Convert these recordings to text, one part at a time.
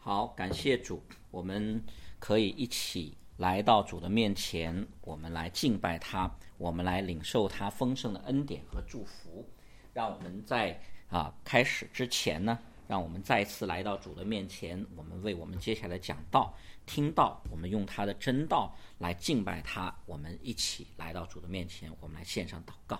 好，感谢主，我们可以一起来到主的面前，我们来敬拜他，我们来领受他丰盛的恩典和祝福。让我们在开始之前呢，让我们再一次来到主的面前，我们为我们接下来讲道听道，我们用他的真道来敬拜他。我们一起来到主的面前，我们来献上祷告。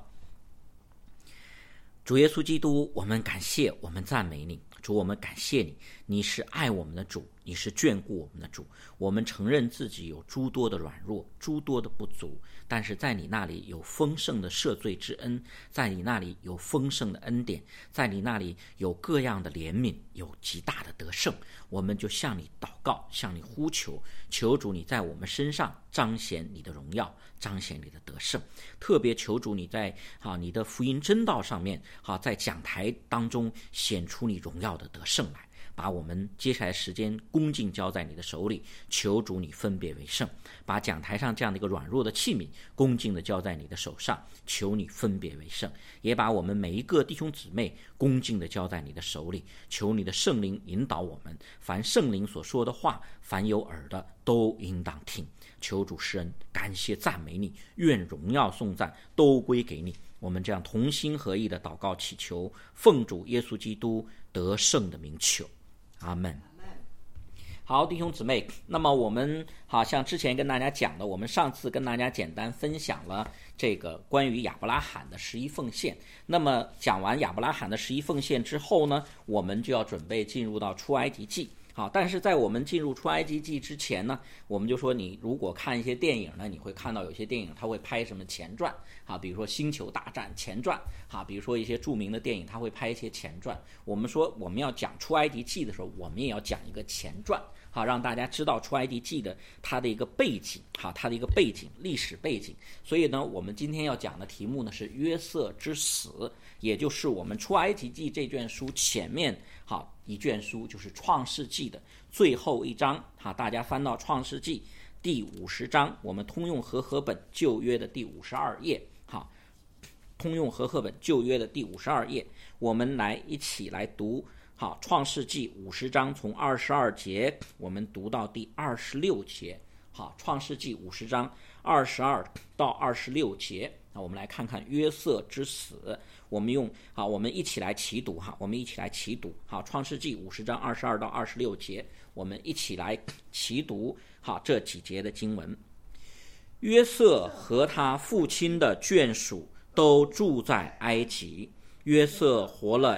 主耶稣基督，我们感谢，我们赞美你。主，我们感谢你，你是爱我们的主，你是眷顾我们的主。我们承认自己有诸多的软弱，诸多的不足，但是在你那里有丰盛的赦罪之恩，在你那里有丰盛的恩典，在你那里有各样的怜悯，有极大的得胜。我们就向你祷告，向你呼求，求主你在我们身上彰显你的荣耀，彰显你的得胜。特别求主你在你的福音真道上面在讲台当中显出你荣耀的得胜来，把我们接下来时间恭敬交在你的手里，求主你分别为圣，把讲台上这样的一个软弱的器皿恭敬的交在你的手上，求你分别为圣，也把我们每一个弟兄姊妹恭敬的交在你的手里，求你的圣灵引导我们，凡圣灵所说的话，凡有耳的都应当听。求主施恩，感谢赞美你，愿荣耀颂赞都归给你。我们这样同心合意的祷告祈求，奉主耶稣基督得胜的名求，阿们。好，弟兄姊妹，那么我们像之前跟大家讲的，我们上次跟大家简单分享了这个关于亚伯拉罕的十一奉献。那么讲完亚伯拉罕的十一奉献之后呢，我们就要准备进入到出埃及记。好，但是在我们进入出埃及记之前呢，我们就说你如果看一些电影呢，你会看到有些电影它会拍什么前传比如说星球大战前传比如说一些著名的电影它会拍一些前传。我们说我们要讲出埃及记的时候，我们也要讲一个前传让大家知道出埃及记的它的一个背景它的一个背景历史背景。所以呢，我们今天要讲的题目呢是约瑟之死，也就是我们出埃及记这卷书前面一卷书，就是创世纪的最后一章大家翻到创世纪第50章，我们通用和合本旧约的第52页通用和合本旧约的第52页，我们来一起来读创世纪50章从22节我们读到第26节。创世纪50章22到26节，我们来看看约瑟之死。我们一起来祈读我们一起来祈读创世纪50章22到26节，我们一起来祈读这几节的经文。约瑟和他父亲的眷属都住在埃及，约瑟活了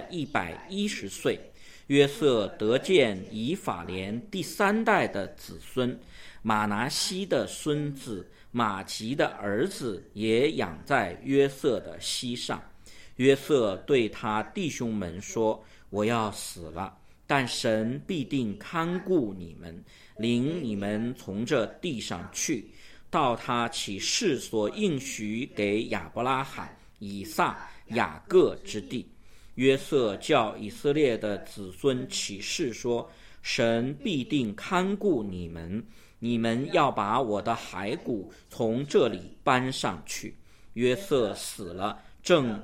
110岁。约瑟得见以法莲第3代的子孙，马拿西的孙子马吉的儿子也养在约瑟的膝上。约瑟对他弟兄们说，我要死了，但神必定看顾你们，领你们从这地上去，到他起誓所应许给亚伯拉罕、以撒、雅各之地。约瑟叫以色列的子孙起誓说，神必定看顾你们，你们要把我的骸骨从这里搬上去。约瑟死了，正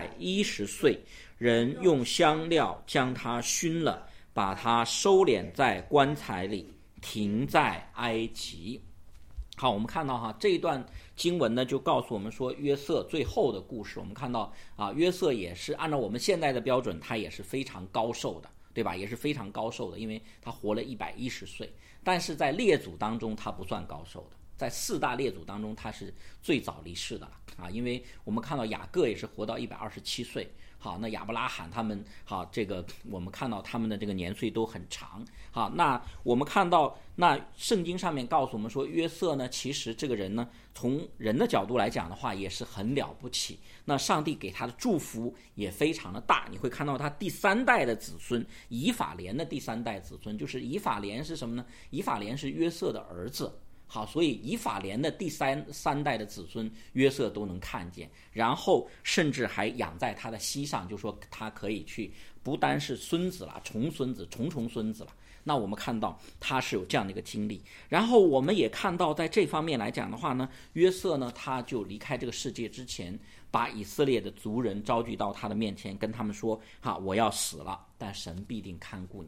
110岁，人用香料将他熏了，把他收敛在棺材里，停在埃及。好，我们看到这一段经文呢，就告诉我们说约瑟最后的故事。我们看到约瑟也是按照我们现在的标准，他也是非常高寿的，对吧？也是非常高寿的，因为他活了110岁。但是在列祖当中，他不算高寿的，在4大列祖当中，他是最早离世的了因为我们看到雅各也是活到127岁。好，那亚伯拉罕他们这个我们看到他们的这个年岁都很长。好，那我们看到那圣经上面告诉我们说，约瑟呢，其实这个人呢，从人的角度来讲的话，也是很了不起。那上帝给他的祝福也非常的大。你会看到他第3代的子孙，以法莲的第3代子孙，就是以法莲是什么呢？以法莲是约瑟的儿子。好，所以以法莲的第三代的子孙约瑟都能看见，然后甚至还养在他的膝上，就说他可以去，不单是孙子了，重孙子、重孙子了。那我们看到他是有这样的一个经历，然后我们也看到在这方面来讲的话呢，约瑟呢他就离开这个世界之前，把以色列的族人召集到他的面前，跟他们说我要死了，但神必定看顾你们。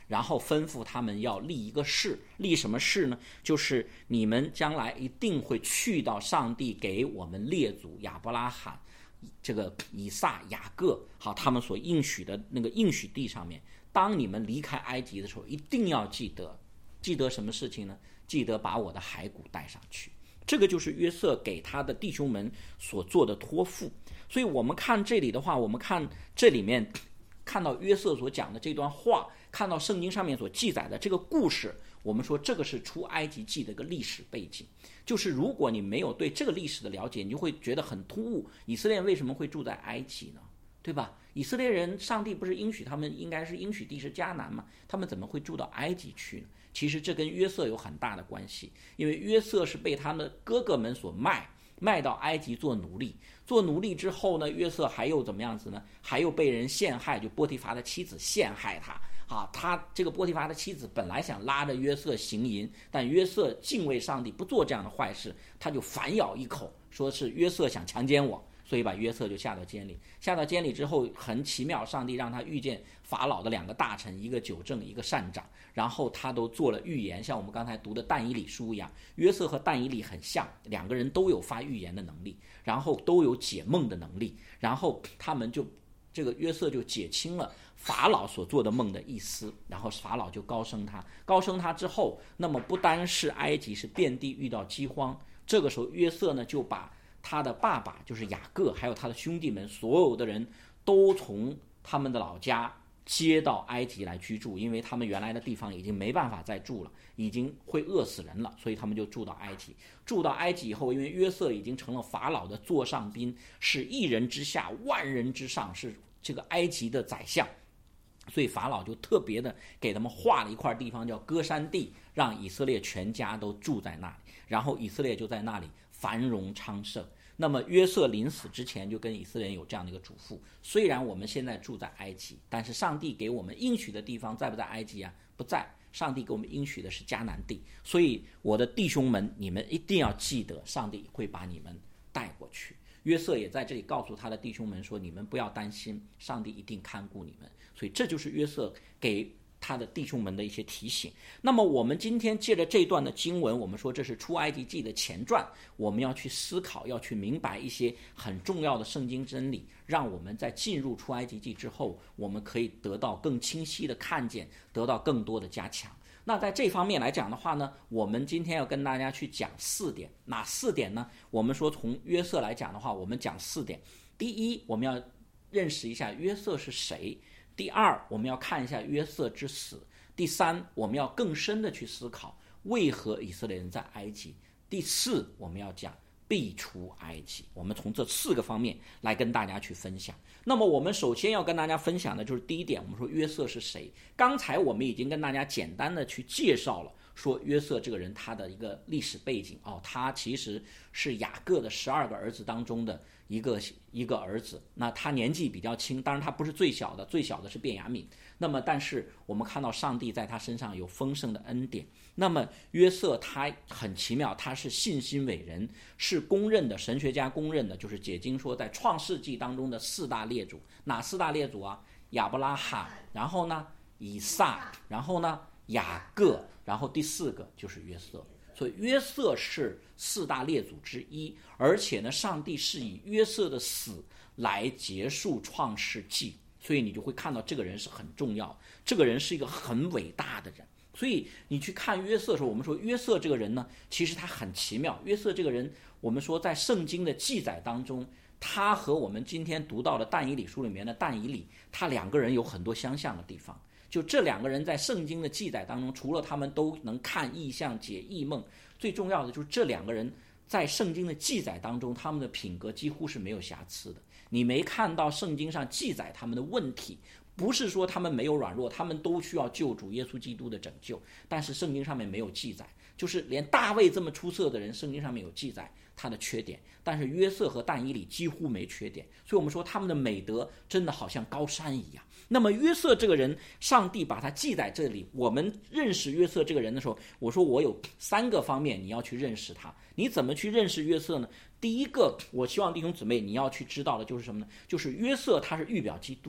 然后吩咐他们要立一个誓，立什么誓呢？就是你们将来一定会去到上帝给我们列祖亚伯拉罕、这个以撒、雅各，好，他们所应许的那个应许地上面。当你们离开埃及的时候，一定要记得什么事情呢？记得把我的骸骨带上去。这个就是约瑟给他的弟兄们所做的托付。所以我们看这里的话，我们看这里面看到约瑟所讲的这段话，看到圣经上面所记载的这个故事，我们说这个是出埃及记的一个历史背景。就是如果你没有对这个历史的了解，你就会觉得很突兀，以色列人为什么会住在埃及呢？对吧？以色列人上帝不是应许他们应该是应许地是迦南吗？他们怎么会住到埃及去呢？其实这跟约瑟有很大的关系，因为约瑟是被他们的哥哥们所卖到埃及做奴隶之后呢，约瑟还有怎么样子呢？还有被人陷害，就波提乏的妻子陷害他啊。他这个波提乏的妻子本来想拉着约瑟行淫，但约瑟敬畏上帝，不做这样的坏事，他就反咬一口，说是约瑟想强奸我，所以把约瑟就下到监里。下到监里之后，很奇妙，上帝让他遇见法老的2个大臣，一个酒政，一个善长，然后他都做了预言，像我们刚才读的但以理书一样。约瑟和但以理很像，2个人都有发预言的能力，然后都有解梦的能力，然后他们就这个约瑟就解清了法老所做的梦的意思，然后法老就高升他之后，那么不单是埃及，是遍地遇到饥荒。这个时候约瑟呢就把他的爸爸就是雅各，还有他的兄弟们，所有的人都从他们的老家接到埃及来居住，因为他们原来的地方已经没办法再住了，已经会饿死人了，所以他们就住到埃及。住到埃及以后，因为约瑟已经成了法老的座上宾，是1人之下万人之上，是这个埃及的宰相，所以法老就特别的给他们划了一块地方叫歌珊地，让以色列全家都住在那里，然后以色列就在那里繁荣昌盛。那么约瑟临死之前就跟以色列人有这样的一个嘱咐，虽然我们现在住在埃及，但是上帝给我们应许的地方在不在埃及啊？不在，上帝给我们应许的是迦南地。所以我的弟兄们，你们一定要记得，上帝会把你们带过去。约瑟也在这里告诉他的弟兄们说，你们不要担心，上帝一定看顾你们。所以这就是约瑟给他的弟兄们的一些提醒。那么我们今天借着这段的经文，我们说这是出埃及记的前传，我们要去思考，要去明白一些很重要的圣经真理，让我们在进入出埃及记之后，我们可以得到更清晰的看见，得到更多的加强。那在这方面来讲的话呢，我们今天要跟大家去讲4点。哪4点呢？我们说从约瑟来讲的话，我们讲4点。第一，我们要认识一下约瑟是谁；第二，我们要看一下约瑟之死；第三，我们要更深的去思考为何以色列人在埃及；第4，我们要讲必出埃及。我们从这4个方面来跟大家去分享。那么我们首先要跟大家分享的就是第一点，我们说约瑟是谁。刚才我们已经跟大家简单的去介绍了，说约瑟这个人他的一个历史背景他其实是雅各的12个儿子当中的一个儿子。那他年纪比较轻，当然他不是最小的，最小的是便雅悯。那么但是我们看到上帝在他身上有丰盛的恩典。那么约瑟他很奇妙，他是信心伟人，是公认的，神学家公认的，就是解经说在创世纪当中的4大列祖。哪4大列祖啊？亚伯拉罕，然后呢以撒，然后呢雅各，然后第4个就是约瑟。所以约瑟是4大列祖之一，而且呢上帝是以约瑟的死来结束创世纪，所以你就会看到这个人是很重要，这个人是一个很伟大的人。所以你去看约瑟的时候，我们说约瑟这个人呢，其实他很奇妙。约瑟这个人，我们说在圣经的记载当中，他和我们今天读到的但以理书里面的但以理，他2个人有很多相像的地方。就这2个人在圣经的记载当中，除了他们都能看异象解异梦，最重要的就是这2个人在圣经的记载当中，他们的品格几乎是没有瑕疵的。你没看到圣经上记载他们的问题，不是说他们没有软弱，他们都需要救主耶稣基督的拯救，但是圣经上面没有记载。就是连大卫这么出色的人，圣经上面有记载他的缺点，但是约瑟和但以理几乎没缺点。所以我们说他们的美德真的好像高山一样。那么约瑟这个人，上帝把他记在这里。我们认识约瑟这个人的时候，我说我有3个方面你要去认识他。你怎么去认识约瑟呢？第一个，我希望弟兄姊妹你要去知道的就是什么呢？就是约瑟他是预表基督的。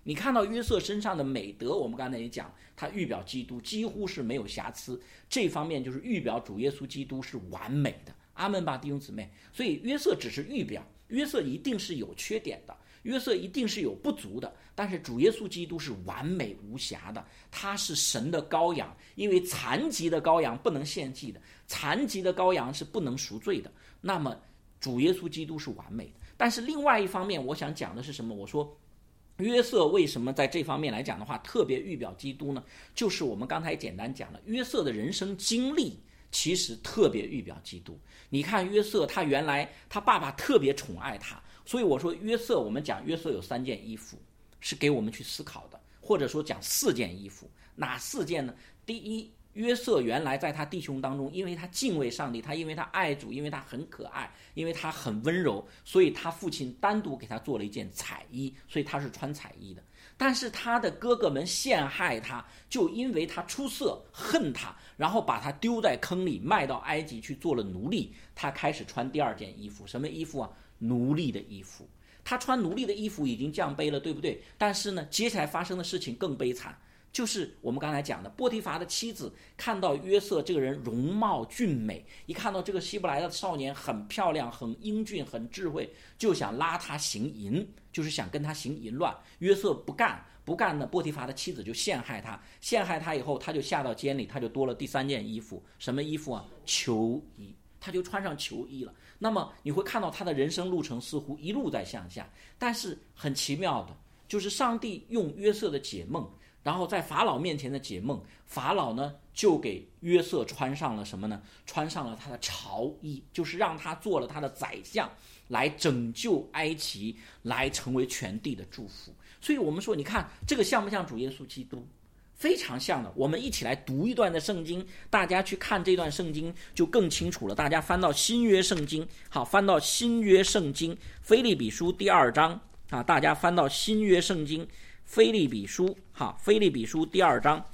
你看到约瑟身上的美德，我们刚才也讲，他预表基督几乎是没有瑕疵，这方面就是预表主耶稣基督是完美的。阿们吧，弟兄姊妹。所以约瑟只是预表，约瑟一定是有缺点的，约瑟一定是有不足的，但是主耶稣基督是完美无瑕的，他是神的羔羊，因为残疾的羔羊不能献祭的，残疾的羔羊是不能赎罪的，那么主耶稣基督是完美的。但是另外一方面我想讲的是什么？我说约瑟为什么在这方面来讲的话特别预表基督呢？就是我们刚才简单讲了，约瑟的人生经历其实特别预表基督。你看约瑟，他原来他爸爸特别宠爱他，所以我说约瑟，我们讲约瑟有3件衣服是给我们去思考的，或者说讲4件衣服。哪4件呢？第一，约瑟原来在他弟兄当中，因为他敬畏上帝，他因为他爱主，因为他很可爱，因为他很温柔，所以他父亲单独给他做了一件彩衣，所以他是穿彩衣的。但是他的哥哥们陷害他，就因为他出色恨他，然后把他丢在坑里，卖到埃及去做了奴隶。他开始穿第2件衣服，什么衣服啊？奴隶的衣服。他穿奴隶的衣服已经降卑了，对不对？但是呢，接下来发生的事情更悲惨，就是我们刚才讲的，波提乏的妻子看到约瑟这个人容貌俊美，一看到这个希伯来的少年很漂亮、很英俊、很智慧，就想拉他行淫，就是想跟他行淫乱。约瑟不干呢，波提乏的妻子就陷害他以后，他就下到监里，他就多了第3件衣服，什么衣服啊？囚衣，他就穿上囚衣了。那么你会看到他的人生路程似乎一路在向下，但是很奇妙的就是上帝用约瑟的解梦，然后在法老面前的解梦，法老呢就给约瑟穿上了什么呢？穿上了他的朝衣，就是让他做了他的宰相，来拯救埃及，来成为全地的祝福。所以我们说，你看这个像不像主耶稣基督？非常像的。我们一起来读一段的圣经，大家去看这段圣经就更清楚了。大家翻到新约圣经，好，翻到新约圣经腓立比书第2章啊，大家翻到新约圣经腓立比书，好，腓立比书第2章，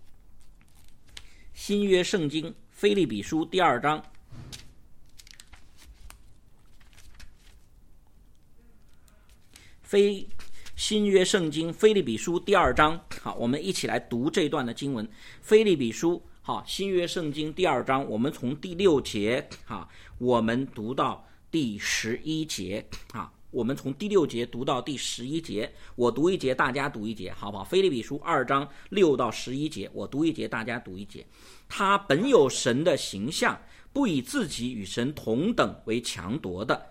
新约圣经腓立比书第2章，新约圣经腓立比书第2章，好，我们一起来读这段的经文。腓立比书，好，新约圣经第2章，我们从第6节，好，我们读到第11节，啊，我们从第6节读到第11节，我读一节，大家读一节，好不好？腓立比书2章6到11节，我读一节，大家读一节。他本有神的形象，不以自己与神同等为强夺的，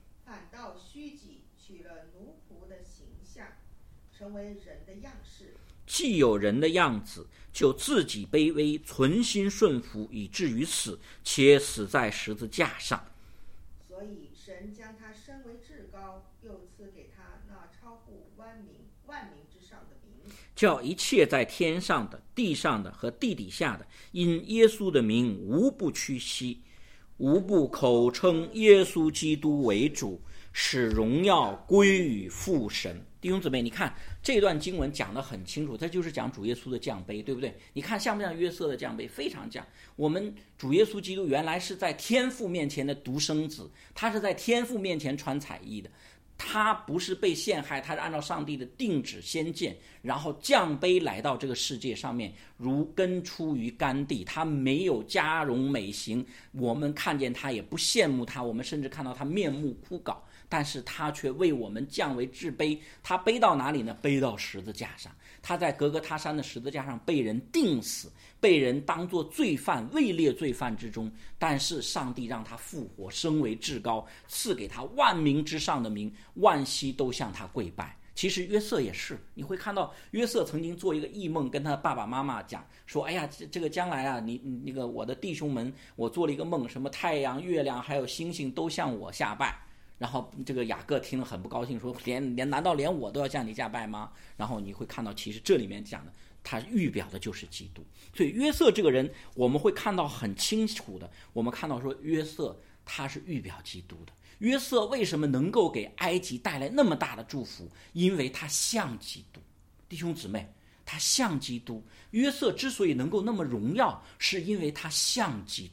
成为人的样式， 既有人的样子，就自己卑微，存心顺服，以至于死，且死在十字架上。 所以神将他升为至高，又赐给他那超乎万民之上的名， 叫一切在天上的、地上的和地底下的，因耶稣的名无不屈膝，无不口称耶稣基督为主，使荣耀归于父神。弟兄姊妹，你看这段经文讲得很清楚，这就是讲主耶稣的降卑，对不对？你看像不像约瑟的降卑？非常像。我们主耶稣基督原来是在天父面前的独生子，他是在天父面前穿彩衣的，他不是被陷害，他是按照上帝的定旨先见，然后降卑来到这个世界上面，如根出于干地，他没有佳容美行，我们看见他也不羡慕他，我们甚至看到他面目枯槁，但是他却为我们降为至卑。他背到哪里呢？背到十字架上。他在革革他山的十字架上被人钉死，被人当作罪犯，位列罪犯之中，但是上帝让他复活，升为至高，赐给他万民之上的名，万膝都向他跪拜。其实约瑟也是，你会看到约瑟曾经做一个异梦，跟他爸爸妈妈讲说，哎呀，这个将来啊，你那个我的弟兄们，我做了一个梦，什么太阳、月亮还有星星都向我下拜。然后这个雅各听了很不高兴，说难道连我都要向你下拜吗？然后你会看到其实这里面讲的他预表的就是基督。所以约瑟这个人我们会看到很清楚的，我们看到说约瑟他是预表基督的。约瑟为什么能够给埃及带来那么大的祝福？因为他像基督。弟兄姊妹，他像基督。约瑟之所以能够那么荣耀，是因为他像基督。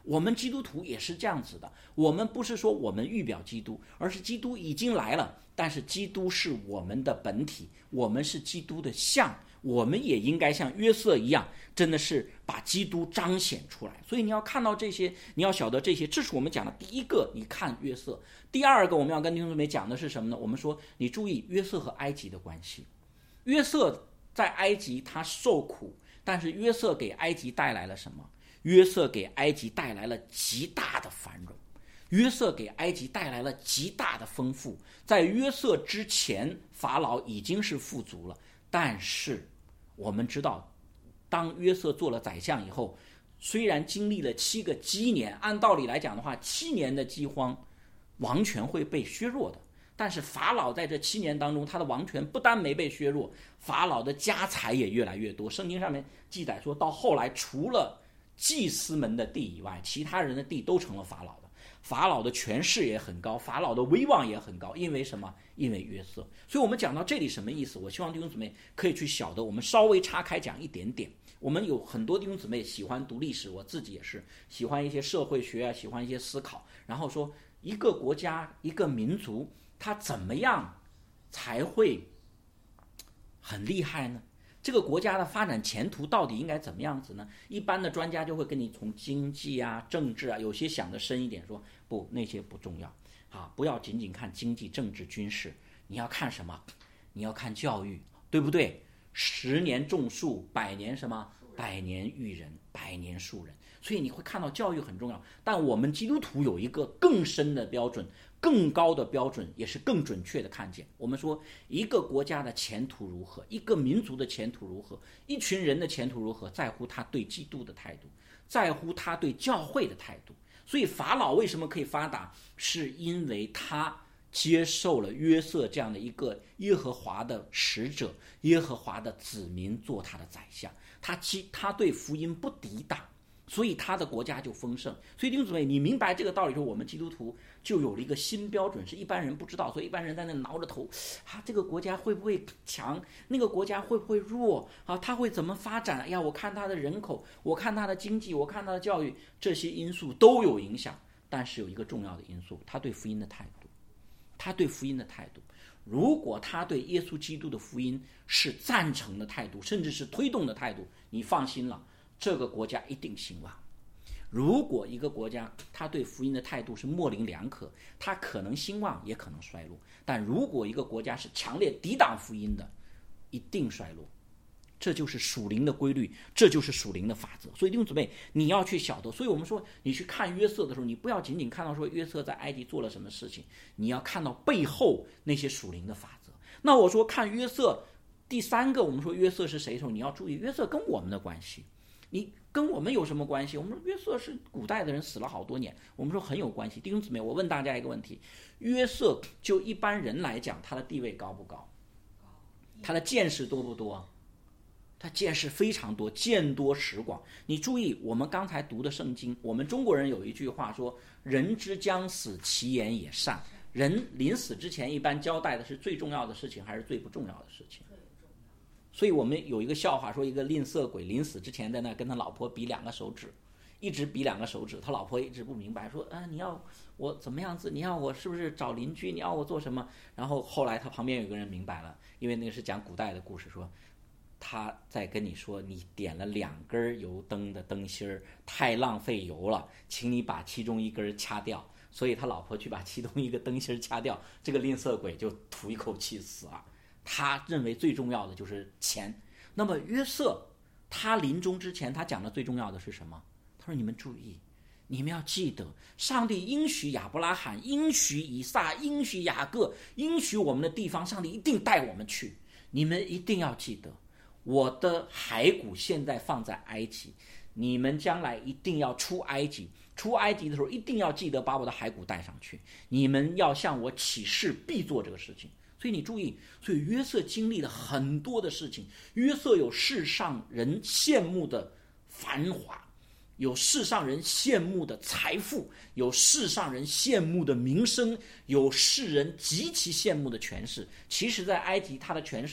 我们基督徒也是这样子的，我们不是说我们预表基督，而是基督已经来了，但是基督是我们的本体，我们是基督的像，我们也应该像约瑟一样，真的是把基督彰显出来。所以你要看到这些，你要晓得这些，这是我们讲的第一个，你看约瑟。第二个我们要跟弟兄姊妹讲的是什么呢？我们说你注意约瑟和埃及的关系。约瑟在埃及他受苦，但是约瑟给埃及带来了什么？约瑟给埃及带来了极大的繁荣，约瑟给埃及带来了极大的丰富。在约瑟之前，法老已经是富足了，但是我们知道，当约瑟做了宰相以后，虽然经历了7个饥年，按道理来讲的话，7年的饥荒，王权会被削弱的。但是法老在这7年当中，他的王权不但没被削弱，法老的家财也越来越多。圣经上面记载说，到后来除了祭司们的地以外，其他人的地都成了法老的。法老的权势也很高，法老的威望也很高，因为什么？因为约瑟。所以我们讲到这里什么意思？我希望弟兄姊妹可以去晓得，我们稍微岔开讲一点点。我们有很多弟兄姊妹喜欢读历史，我自己也是喜欢一些社会学啊，喜欢一些思考，然后说一个国家一个民族它怎么样才会很厉害呢？这个国家的发展前途到底应该怎么样子呢？一般的专家就会跟你从经济啊、政治啊，有些想得深一点，说不，那些不重要啊，不要仅仅看经济、政治、军事，你要看什么？你要看教育，对不对？10年种树，100年什么？100年育人，100年树人。所以你会看到教育很重要，但我们基督徒有一个更深的标准，更高的标准，也是更准确的看见。我们说一个国家的前途如何，一个民族的前途如何，一群人的前途如何，在乎他对基督的态度，在乎他对教会的态度。所以法老为什么可以发达，是因为他接受了约瑟这样的一个耶和华的使者，耶和华的子民做他的宰相，他对福音不抵挡，所以他的国家就丰盛。所以弟兄姊妹，你明白这个道理之后，我们基督徒就有了一个新标准，是一般人不知道。所以一般人在那挠着头啊，这个国家会不会强，那个国家会不会弱啊，他会怎么发展？哎呀，我看他的人口，我看他的经济，我看他的教育，这些因素都有影响。但是有一个重要的因素，他对福音的态度，他对福音的态度。如果他对耶稣基督的福音是赞成的态度，甚至是推动的态度，你放心了，这个国家一定兴旺。如果一个国家他对福音的态度是模棱两可，他可能兴旺也可能衰落。但如果一个国家是强烈抵挡福音的，一定衰落。这就是属灵的规律，这就是属灵的法则。所以弟兄姊妹，你要去晓得。所以我们说，你去看约瑟的时候，你不要仅仅看到说约瑟在埃及做了什么事情，你要看到背后那些属灵的法则。那我说看约瑟，第三个我们说约瑟是谁的时候，你要注意约瑟跟我们的关系。你跟我们有什么关系？我们说约瑟是古代的人，死了好多年，我们说很有关系。弟兄姊妹，我问大家一个问题，约瑟就一般人来讲，他的地位高不高？他的见识多不多？他见识非常多，见多识广。你注意我们刚才读的圣经，我们中国人有一句话说，人之将死，其言也善。人临死之前一般交代的是最重要的事情还是最不重要的事情？所以我们有一个笑话，说一个吝啬鬼临死之前在那跟他老婆比2个手指，一直比2个手指，他老婆一直不明白，说你要我怎么样子？你要我是不是找邻居？你要我做什么？然后后来他旁边有个人明白了，因为那个是讲古代的故事，说他在跟你说，你点了2根油灯的灯芯儿，太浪费油了，请你把其中1根掐掉。所以他老婆去把其中1个灯芯掐掉，这个吝啬鬼就吐一口气死了。他认为最重要的就是钱。那么约瑟他临终之前，他讲的最重要的是什么？他说你们注意，你们要记得，上帝应许亚伯拉罕，应许以撒，应许雅各，应许我们的地方，上帝一定带我们去。你们一定要记得，我的骸骨现在放在埃及，你们将来一定要出埃及，出埃及的时候一定要记得把我的骸骨带上去，你们要向我起誓，必做这个事情。所以你注意，所以约瑟经历了很多的事情。约瑟有世上人羡慕的繁华，有世上人羡慕的财富，有世上人羡慕的名声，有世人极其羡慕的权势。其实在埃及他的权势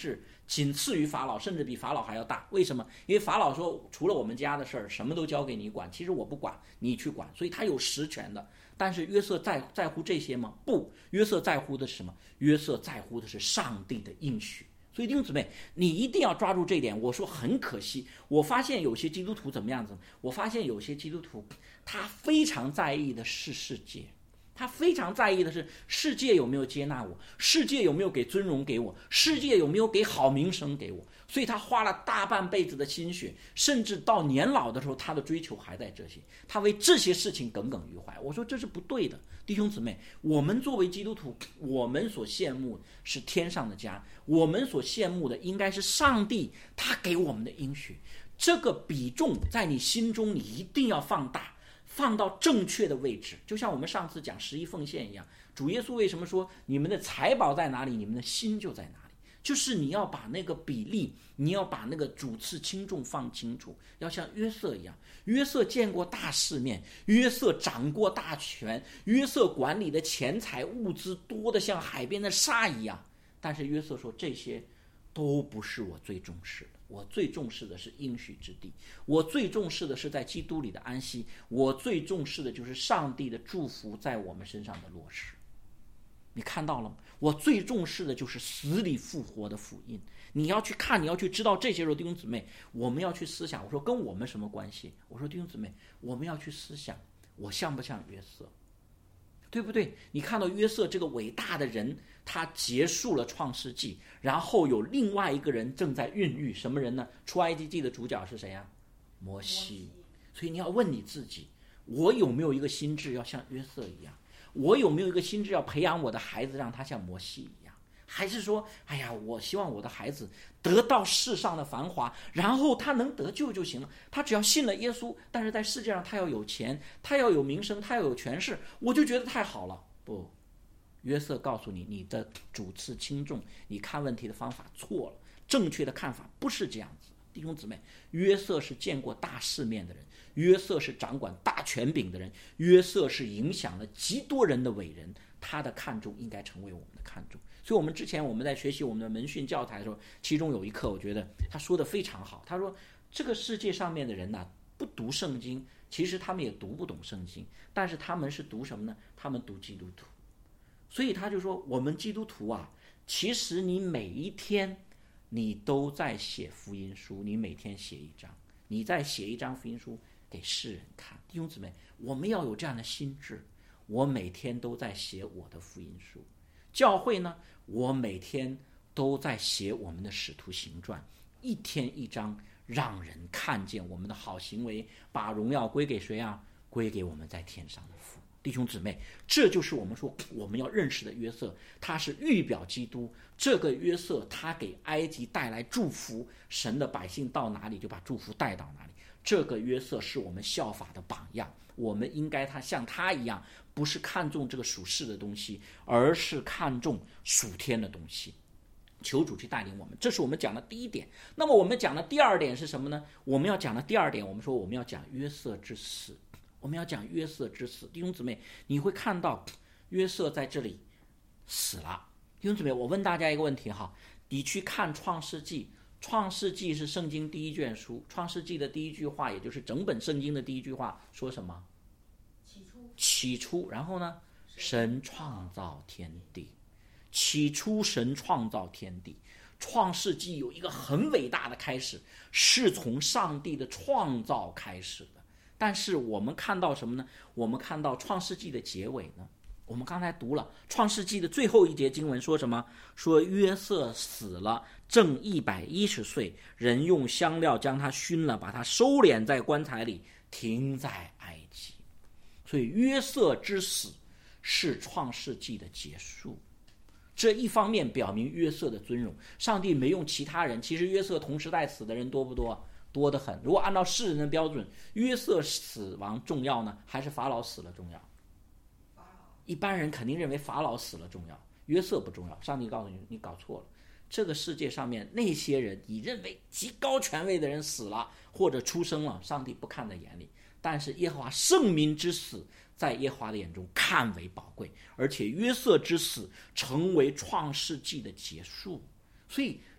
仅次于法老，甚至比法老还要大。为什么？因为法老说除了我们家的事儿什么都交给你管，其实我不管，你去管，所以他有实权的。但是约瑟在乎这些吗？不，约瑟在乎的是什么？约瑟在乎的是上帝的应许。所以弟兄姊妹，你一定要抓住这一点。我说很可惜，我发现有些基督徒怎么样子？我发现有些基督徒他非常在意的是世界，他非常在意的是世界有没有接纳我，世界有没有给尊荣给我，世界有没有给好名声给我。所以他花了大半辈子的心血，甚至到年老的时候，他的追求还在这些，他为这些事情耿耿于怀。我说这是不对的，弟兄姊妹，我们作为基督徒，我们所羡慕是天上的家，我们所羡慕的应该是上帝他给我们的应许。这个比重在你心中，你一定要放大，放到正确的位置。就像我们上次讲十一奉献一样，主耶稣为什么说你们的财宝在哪里，你们的心就在哪里？就是你要把那个比例，你要把那个主次轻重放清楚，要像约瑟一样。约瑟见过大世面，约瑟掌过大权，约瑟管理的钱财物资多得像海边的沙一样。但是约瑟说这些都不是我最重视的，我最重视的是应许之地，我最重视的是在基督里的安息，我最重视的就是上帝的祝福在我们身上的落实。你看到了吗？我最重视的就是死里复活的福音。你要去看，你要去知道这些时候，弟兄姊妹，我们要去思想。我说跟我们什么关系？我说弟兄姊妹，我们要去思想，我像不像约瑟？对不对？你看到约瑟这个伟大的人，他结束了创世纪，然后有另外一个人正在孕育，什么人呢？出埃及记的主角是谁呀？摩西。所以你要问你自己，我有没有一个心智要像约瑟一样？我有没有一个心智要培养我的孩子让他像摩西一样？还是说哎呀，我希望我的孩子得到世上的繁华，然后他能得救就行了，他只要信了耶稣，但是在世界上他要有钱，他要有名声，他要有权势，我就觉得太好了。不，约瑟告诉你，你的主次轻重，你看问题的方法错了，正确的看法不是这样子。弟兄姊妹，约瑟是见过大世面的人，约瑟是掌管大权柄的人，约瑟是影响了极多人的伟人，他的看重应该成为我们的看重。所以我们之前我们在学习我们的门训教材的时候，其中有一课我觉得他说的非常好。他说这个世界上面的人呢，不读圣经，其实他们也读不懂圣经，但是他们是读什么呢？他们读基督徒。所以他就说我们基督徒啊，其实你每一天你都在写福音书，你每天写一章，你在写一张福音书给世人看。弟兄姊妹，我们要有这样的心智，我每天都在写我的福音书。教会呢，我每天都在写我们的使徒行传，一天一章，让人看见我们的好行为，把荣耀归给谁啊？归给我们在天上的父。弟兄姊妹，这就是我们说我们要认识的约瑟，他是预表基督。这个约瑟他给埃及带来祝福，神的百姓到哪里就把祝福带到哪里。这个约瑟是我们效法的榜样，我们应该像他一样，不是看重这个属世的东西，而是看重属天的东西。求主去带领我们，这是我们讲的第一点。那么我们讲的第二点是什么呢？我们要讲的第二点，我们说我们要讲约瑟之死。我们要讲约瑟之死。弟兄姊妹，你会看到约瑟在这里死了。弟兄姊妹，我问大家一个问题哈，你去看创世纪，创世纪是圣经第一卷书，创世纪的第一句话，也就是整本圣经的第一句话说什么？起初。然后呢？神创造天地。起初神创造天地。创世纪有一个很伟大的开始，是从上帝的创造开始的。但是我们看到什么呢？我们看到创世纪的结尾呢？我们刚才读了创世纪的最后一节经文，说什么？说约瑟死了，正110岁，人用香料将他熏了，把他收敛在棺材里，停在埃及。所以约瑟之死是创世纪的结束。这一方面表明约瑟的尊荣，上帝没用其他人。其实约瑟同时代死的人多不多？多得很。如果按照世人的标准，约瑟死亡重要呢，还是法老死了重要？一般人肯定认为法老死了重要，约瑟不重要。上帝告诉你，你搞错了。这个世界上面那些人，你认为极高权位的人死了或者出生了，上帝不看在眼里。但是耶和华圣民之死，在耶和华的眼中看为宝贵，而且约瑟之死成为创世纪的结束。所以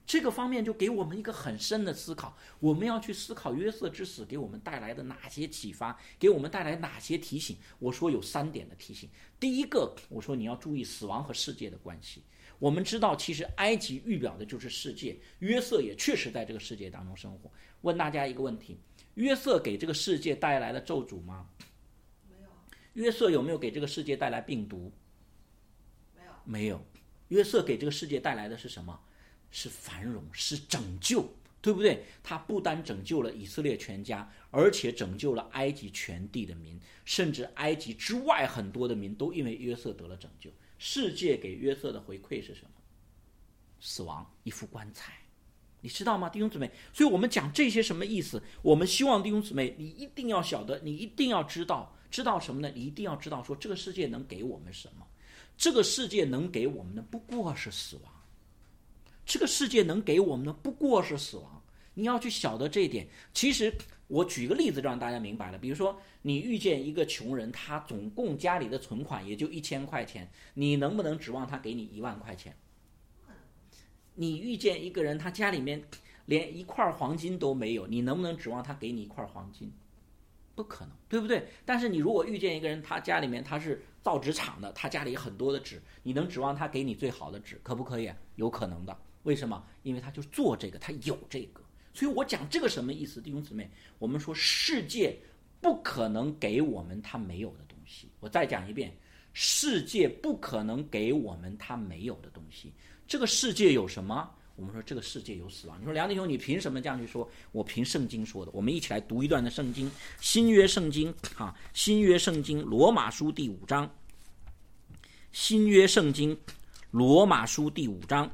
这个方面就给我们一个很深的思考，我们要去思考约瑟之死给我们带来的哪些启发，给我们带来哪些提醒。我说有3点的提醒。第一个，我说你要注意死亡和世界的关系。我们知道其实埃及预表的就是世界，约瑟也确实在这个世界当中生活。问大家一个问题，约瑟给这个世界带来了咒诅吗？ 没有。 约瑟有没有给这个世界带来病毒？没有。约瑟给这个世界带来的是什么？是繁荣，是拯救，对不对？他不单拯救了以色列全家，而且拯救了埃及全地的民，甚至埃及之外很多的民都因为约瑟得了拯救。世界给约瑟的回馈是什么？死亡，一副棺材，你知道吗，弟兄姊妹？所以我们讲这些什么意思？我们希望弟兄姊妹你一定要晓得，你一定要知道什么呢？你一定要知道说这个世界能给我们什么。这个世界能给我们的不过是死亡，这个世界能给我们的不过是死亡。你要去晓得这一点。其实我举个例子让大家明白了，比如说你遇见一个穷人，他总共家里的存款也就1000块钱，你能不能指望他给你1万块钱？你遇见一个人，他家里面连1块黄金都没有，你能不能指望他给你1块黄金？不可能，对不对？但是你如果遇见一个人，他家里面他是造纸厂的，他家里有很多的纸，你能指望他给你最好的纸？可不可以？有可能的。为什么？因为他就做这个，他有这个。所以我讲这个什么意思，弟兄姊妹？我们说世界不可能给我们他没有的东西。我再讲一遍，世界不可能给我们他没有的东西。这个世界有什么？我们说这个世界有死亡。你说梁弟兄，你凭什么这样去说？我凭圣经说的。我们一起来读一段的圣经，新约圣经新约圣经罗马书第5章，新约圣经罗马书第5章，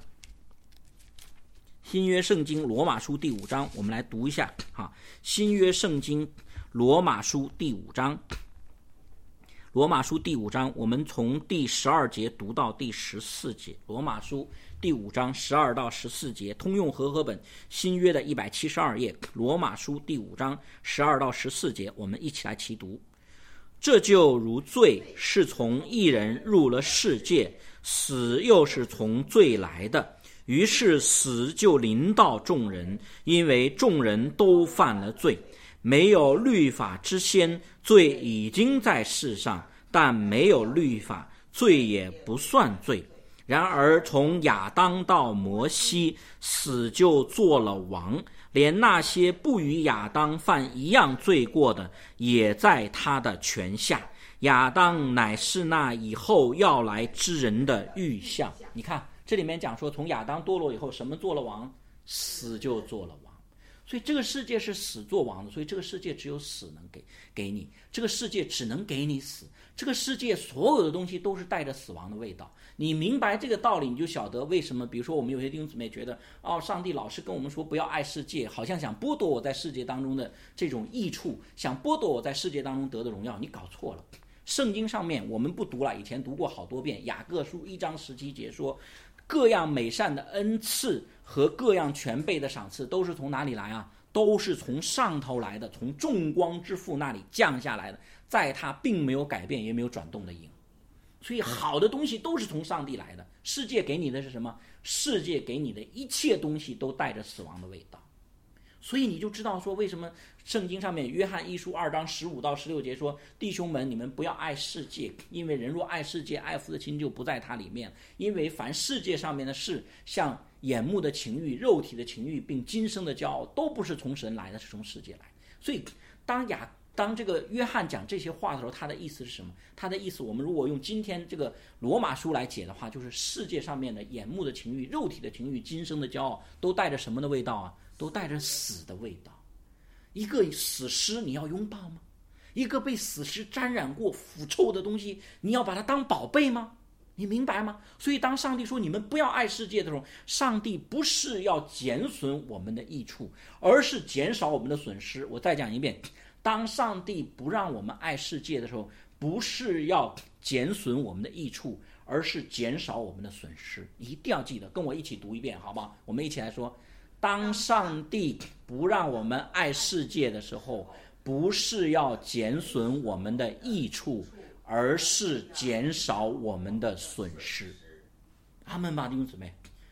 新约圣经罗马书第5章，我们来读一下新约圣经罗马书第5章，罗马书第5章，我们从第12节读到第14节。罗马书第5章12到14节，通用和合本新约的172页。罗马书第5章12到14节，我们一起来齐读。这就如罪是从一人入了世界，死又是从罪来的，于是死就临到众人，因为众人都犯了罪。没有律法之先，罪已经在世上，但没有律法，罪也不算罪。然而从亚当到摩西，死就做了王，连那些不与亚当犯一样罪过的，也在他的权下。亚当乃是那以后要来之人的预像。你看这里面讲说，从亚当堕落以后，什么做了王？死就做了王。所以这个世界是死做王的，所以这个世界只有死能给你，这个世界只能给你死，这个世界所有的东西都是带着死亡的味道。你明白这个道理，你就晓得为什么比如说我们有些弟兄姊妹觉得上帝老是跟我们说不要爱世界，好像想剥夺我在世界当中的这种益处，想剥夺我在世界当中得的荣耀。你搞错了。圣经上面我们不读了，以前读过好多遍，雅各书1章17节说，各样美善的恩赐和各样全备的赏赐都是从哪里来啊？都是从上头来的，从众光之父那里降下来的，在他并没有改变也没有转动的影。所以好的东西都是从上帝来的。世界给你的是什么？世界给你的一切东西都带着死亡的味道。所以你就知道说，为什么圣经上面约翰1书2章15到16节说，弟兄们，你们不要爱世界，因为人若爱世界，爱父的心就不在他里面。因为凡世界上面的事，像眼目的情欲、肉体的情欲，并今生的骄傲，都不是从神来的，是从世界来。所以当这个约翰讲这些话的时候，他的意思是什么？他的意思，我们如果用今天这个罗马书来解的话，就是世界上面的眼目的情欲、肉体的情欲、今生的骄傲，都带着什么的味道啊？都带着死的味道。一个死尸你要拥抱吗？一个被死尸沾染过腐臭的东西，你要把它当宝贝吗？你明白吗？所以当上帝说你们不要爱世界的时候，上帝不是要减损我们的益处，而是减少我们的损失。我再讲一遍，当上帝不让我们爱世界的时候，不是要减损我们的益处，而是减少我们的损失。一定要记得，跟我一起读一遍好不好？我们一起来说，当上帝不让我们爱世界的时候，不是要减损我们的益处，而是减少我们的损失。阿们吧，弟兄姊妹。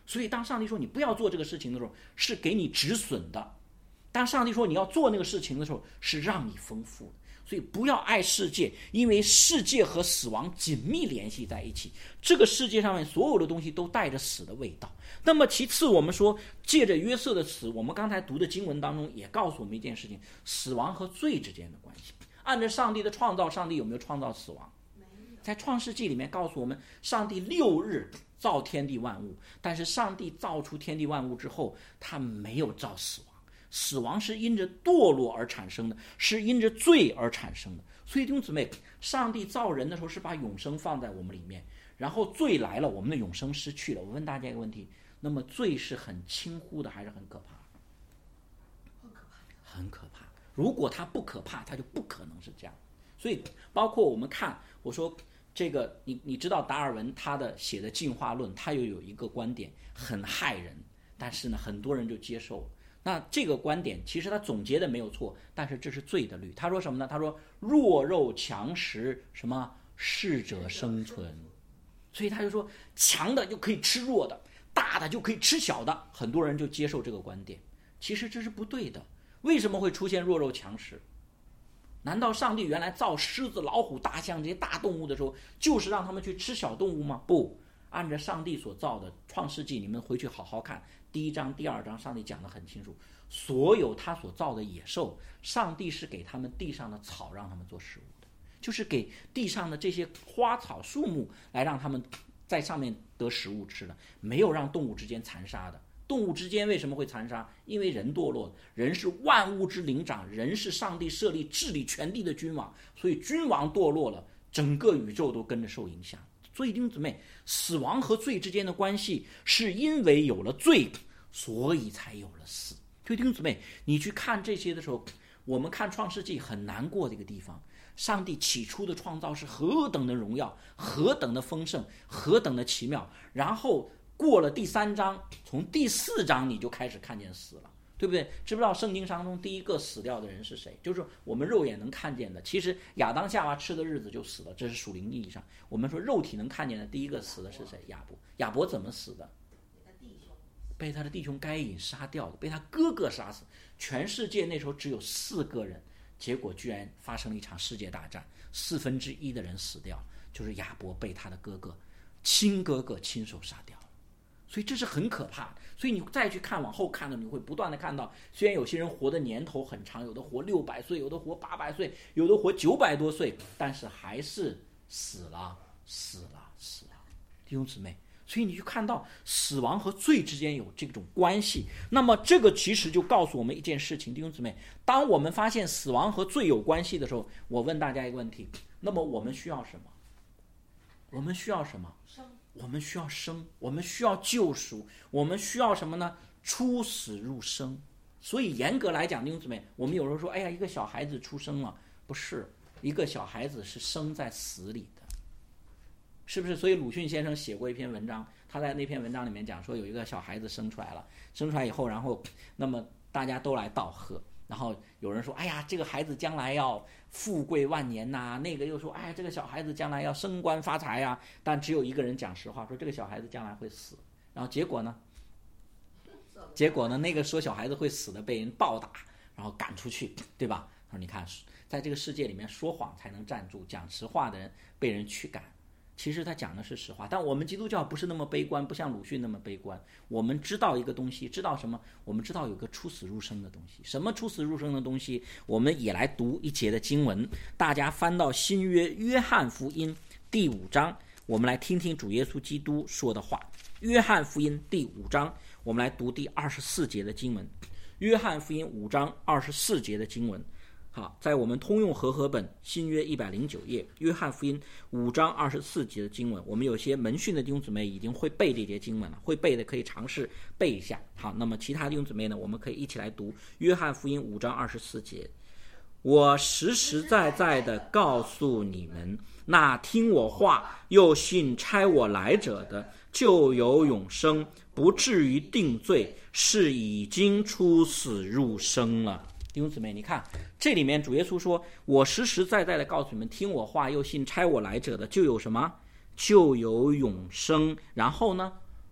所以当上帝说你不要做这个事情的时候，是给你止损的；当上帝说你要做那个事情的时候，是让你丰富的。所以不要爱世界，因为世界和死亡紧密联系在一起。这个世界上面所有的东西都带着死的味道。那么其次，我们说借着约瑟的死，我们刚才读的经文当中也告诉我们一件事情：死亡和罪之间的关系。按照上帝的创造，上帝有没有创造死亡？在创世纪里面告诉我们，上帝6日造天地万物，但是上帝造出天地万物之后，他没有造死亡。死亡是因着堕落而产生的，是因着罪而产生的。所以弟兄姊妹，上帝造人的时候是把永生放在我们里面，然后罪来了，我们的永生失去了。我问大家一个问题，那么罪是很轻忽的还是很可怕？很可怕。如果它不可怕，它就不可能是这样。所以包括我们看，我说这个你知道达尔文他的写的进化论，他又有一个观点很害人，但是呢很多人就接受了。那这个观点其实他总结的没有错，但是这是罪的律。他说什么呢？他说弱肉强食，什么适者生存。所以他就说强的就可以吃弱的，大的就可以吃小的，很多人就接受这个观点。其实这是不对的。为什么会出现弱肉强食？难道上帝原来造狮子、老虎、大象这些大动物的时候，就是让他们去吃小动物吗？不，按照上帝所造的创世纪，你们回去好好看1章、2章，上帝讲得很清楚，所有他所造的野兽，上帝是给他们地上的草让他们做食物的，就是给地上的这些花草树木来让他们在上面得食物吃的，没有让动物之间残杀的。动物之间为什么会残杀？因为人堕落，人是万物之灵长，人是上帝设立治理全地的君王，所以君王堕落了，整个宇宙都跟着受影响。所以弟兄姊妹，死亡和罪之间的关系是因为有了罪，所以才有了死。所以弟兄姊妹，你去看这些的时候，我们看创世纪很难过的一个地方，上帝起初的创造是何等的荣耀，何等的丰盛，何等的奇妙，然后过了第3章，从第4章你就开始看见死了，对不对？知不知道圣经当中第一个死掉的人是谁？就是我们肉眼能看见的。其实亚当夏娃吃的日子就死了，这是属灵意义上。我们说肉体能看见的第一个死的是谁？亚伯。亚伯怎么死的？被他的弟兄该隐杀掉的，被他哥哥杀死。全世界那时候只有4个人，结果居然发生了一场世界大战，1/4的人死掉，就是亚伯被他的哥哥亲哥哥亲手杀掉。所以这是很可怕的。所以你再去看往后看的，你会不断的看到，虽然有些人活的年头很长，有的活600岁，有的活800岁，有的活900多岁，但是还是死了。弟兄姊妹，所以你去看到死亡和罪之间有这种关系，那么这个其实就告诉我们一件事情，弟兄姊妹，当我们发现死亡和罪有关系的时候，我问大家一个问题，那么我们需要什么？我们需要什么？我们需要生，我们需要救赎，我们需要什么呢？出死入生。所以严格来讲，弟兄姊妹，我们有时候说，哎呀，一个小孩子出生了，不是，一个小孩子是生在死里的，是不是？所以鲁迅先生写过一篇文章，他在那篇文章里面讲说，有一个小孩子生出来了，生出来以后，然后那么大家都来道贺，然后有人说，哎呀，这个孩子将来要富贵万年呐，那个又说，哎，这个小孩子将来要升官发财呀，但只有一个人讲实话，说这个小孩子将来会死。然后结果呢，那个说小孩子会死的被人暴打，然后赶出去，对吧？他说你看，在这个世界里面说谎才能站住，讲实话的人被人驱赶。其实他讲的是实话，但我们基督教不是那么悲观，不像鲁迅那么悲观。我们知道一个东西，知道什么？我们知道有个出死入生的东西。什么出死入生的东西？我们也来读一节的经文。大家翻到新约约翰福音第5章，我们来听听主耶稣基督说的话。约翰福音第5章，我们来读第24节的经文。约翰福音5章24节的经文。好，在我们通用和合本新约109页，约翰福音5章24节的经文，我们有些门训的弟兄姊妹已经会背这节经文了，会背的可以尝试背一下。好，那么其他弟兄姊妹呢，我们可以一起来读约翰福音5章24节。我实实在在的告诉你们，那听我话又信差我来者的，就有永生，不至于定罪，是已经出死入生了。弟兄姊妹，你看这里面主耶稣说，我实实在在的告诉你们，听我话又信差我来者的，就有什么？就有永生。然后呢，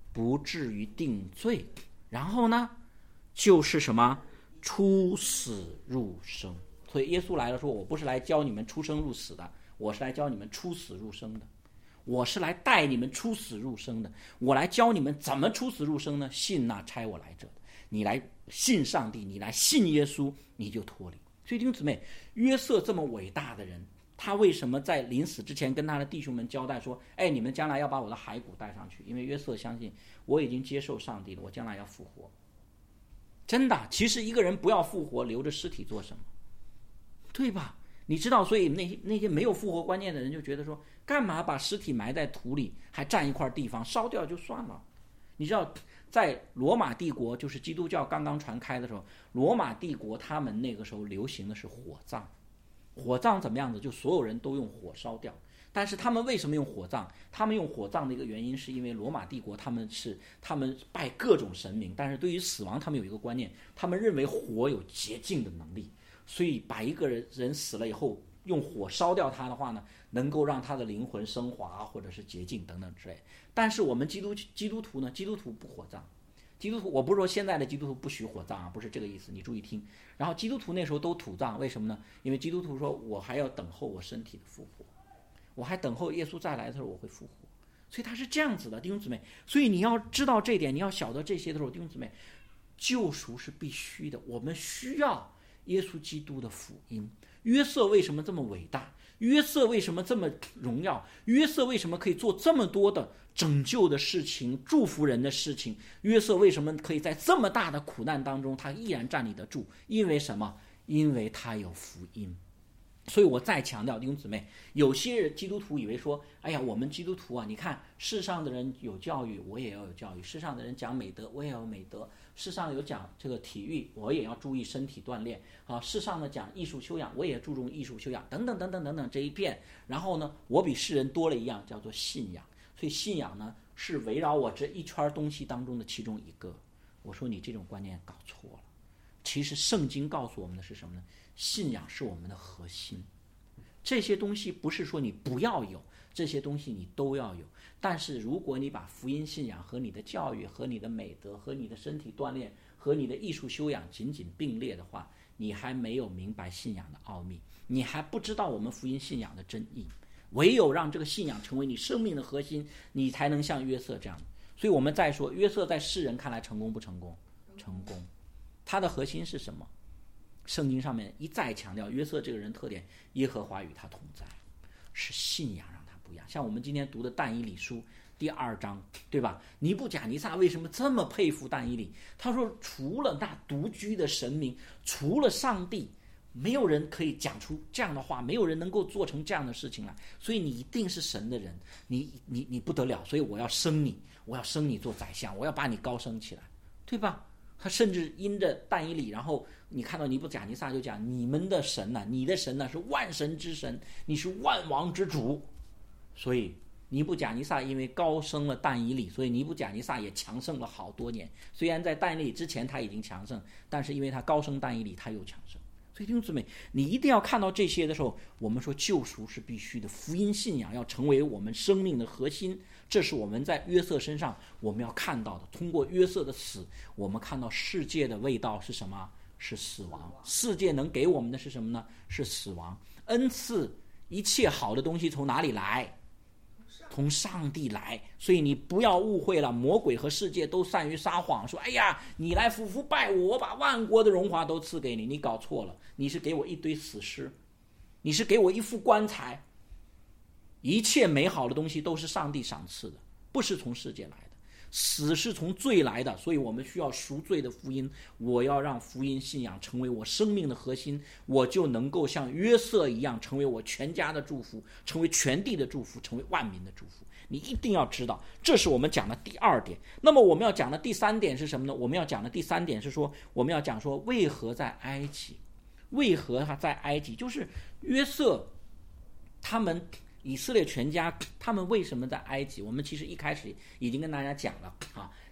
不至于定罪。然后呢，就是什么？出死入生。所以耶稣来了说，我不是来教你们出生入死的，我是来教你们出死入生的。我是来带你们出死入生的，我来教你们怎么出死入生呢？信那差我来者的，你来信上帝，你来信耶稣，你就脱离。所以弟兄姊妹，约瑟这么伟大的人，他为什么在临死之前跟他的弟兄们交代说，你们将来要把我的骸骨带上去，因为约瑟相信我已经接受上帝了，我将来要复活。真的，其实一个人不要复活，留着尸体做什么？对吧？你知道，所以那些没有复活观念的人就觉得说，干嘛把尸体埋在土里，还占一块地方，烧掉就算了。你知道，在罗马帝国，就是基督教刚刚传开的时候，罗马帝国他们那个时候流行的是火葬。火葬怎么样子？就所有人都用火烧掉。但是他们为什么用火葬？他们用火葬的一个原因是因为罗马帝国他们拜各种神明，但是对于死亡他们有一个观念，他们认为火有洁净的能力。所以把一个人死了以后用火烧掉他的话呢，能够让他的灵魂升华或者是洁净等等之类。但是我们基督徒呢，基督徒不火葬。基督徒，我不是说现在的基督徒不许火葬啊，不是这个意思，你注意听。然后基督徒那时候都土葬，为什么呢？因为基督徒说，我还要等候我身体的复活，我还等候耶稣再来的时候我会复活。所以他是这样子的，弟兄姊妹。所以你要知道这点，你要晓得这些的时候，弟兄姊妹，救赎是必须的，我们需要耶稣基督的福音。约瑟为什么这么伟大？约瑟为什么这么荣耀？约瑟为什么可以做这么多的拯救的事情、祝福人的事情？约瑟为什么可以在这么大的苦难当中他依然站立得住？因为什么？因为他有福音。所以我再强调，弟兄姊妹，有些人基督徒以为说，我们基督徒啊，你看世上的人有教育，我也要有教育；世上的人讲美德，我也要有美德；世上有讲这个体育，我也要注意身体锻炼啊；世上的讲艺术修养，我也注重艺术修养，等等等等等等这一片。然后呢，我比世人多了一样，叫做信仰。所以信仰呢，是围绕我这一圈东西当中的其中一个。我说你这种观念搞错了。其实圣经告诉我们的是什么呢？信仰是我们的核心。这些东西不是说你不要有，这些东西你都要有。但是如果你把福音信仰和你的教育和你的美德和你的身体锻炼和你的艺术修养紧紧并列的话，你还没有明白信仰的奥秘，你还不知道我们福音信仰的真意。唯有让这个信仰成为你生命的核心，你才能像约瑟这样。所以我们再说，约瑟在世人看来成功不成功？成功。他的核心是什么？圣经上面一再强调约瑟这个人特点，耶和华与他同在，是信仰让他不一样。像我们今天读的但以理书第2章，对吧？尼布甲尼撒为什么这么佩服但以理？他说除了那独居的神明，除了上帝，没有人可以讲出这样的话，没有人能够做成这样的事情来，所以你一定是神的人，你不得了，所以我要升你，我要升你做宰相，我要把你高升起来，对吧？他甚至因着但以理，然后你看到尼布甲尼撒就讲，你们的神呢，你的神呢是万神之神，你是万王之主。所以尼布甲尼撒因为高升了但以理，所以尼布甲尼撒也强盛了好多年。虽然在但以理之前他已经强盛，但是因为他高升但以理，他又强盛。所以弟兄姊妹，你一定要看到这些的时候，我们说救赎是必须的，福音信仰要成为我们生命的核心。这是我们在约瑟身上我们要看到的。通过约瑟的死，我们看到世界的味道是什么？是死亡。世界能给我们的是什么呢？是死亡。恩赐一切好的东西从哪里来？从上帝来。所以你不要误会了，魔鬼和世界都善于撒谎，说你来俯伏拜我，我把万国的荣华都赐给你。你搞错了，你是给我一堆死尸，你是给我一副棺材。一切美好的东西都是上帝赏赐的，不是从世界来的。死是从罪来的，所以我们需要赎罪的福音。我要让福音信仰成为我生命的核心，我就能够像约瑟一样，成为我全家的祝福，成为全地的祝福，成为万民的祝福。你一定要知道，这是我们讲的第2点。那么我们要讲的第3点是什么呢？我们要讲的第3点是说，我们要讲说为何在埃及？为何他在埃及？就是约瑟他们以色列全家，他们为什么在埃及？我们其实一开始已经跟大家讲了啊，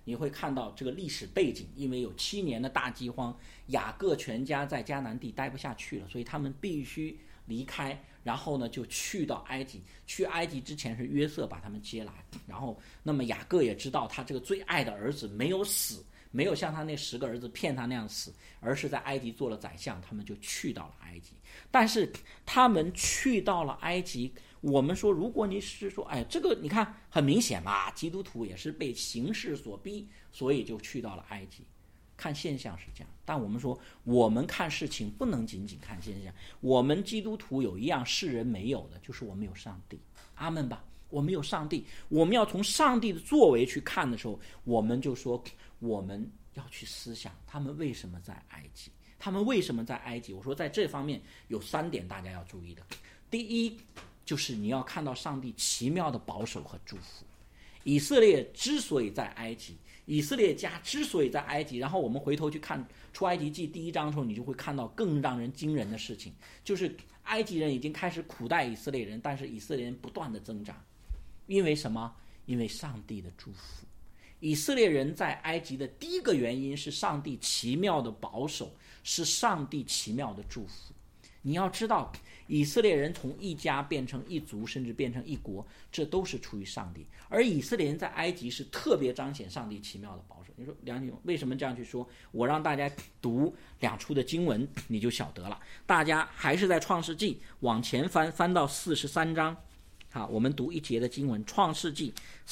你会看到这个历史背景，因为有7年的大饥荒，雅各全家在迦南地待不下去了，所以他们必须离开，然后呢就去到埃及。去埃及之前是约瑟把他们接来，然后那么雅各也知道他这个最爱的儿子没有死，没有像他那10个儿子骗他那样死，而是在埃及做了宰相，他们就去到了埃及。但是他们去到了埃及，我们说如果你是说这个你看很明显嘛，基督徒也是被形势所逼，所以就去到了埃及。看现象是这样，但我们说我们看事情不能仅仅看现象，我们基督徒有一样世人没有的，就是我们有上帝。阿们吧，我们有上帝，我们要从上帝的作为去看的时候，我们就说我们要去思想他们为什么在埃及，他们为什么在埃及。我说在这方面有3点大家要注意的。第一，就是你要看到上帝奇妙的保守和祝福。以色列之所以在埃及，以色列家之所以在埃及，然后我们回头去看出埃及记第1章的时候，你就会看到更让人惊人的事情，就是埃及人已经开始苦待以色列人，但是以色列人不断的增长。因为什么？因为上帝的祝福。以色列人在埃及的第一个原因是上帝奇妙的保守，是上帝奇妙的祝福。你要知道，以色列人从一家变成一族，甚至变成一国，这都是出于上帝。而以色列人在埃及是特别彰显上帝奇妙的保守。你说梁启勇为什么这样去说？我让大家读2处的经文，你就晓得了。大家还是在创世纪往前翻到43章。好，我们读1节的经文，创世纪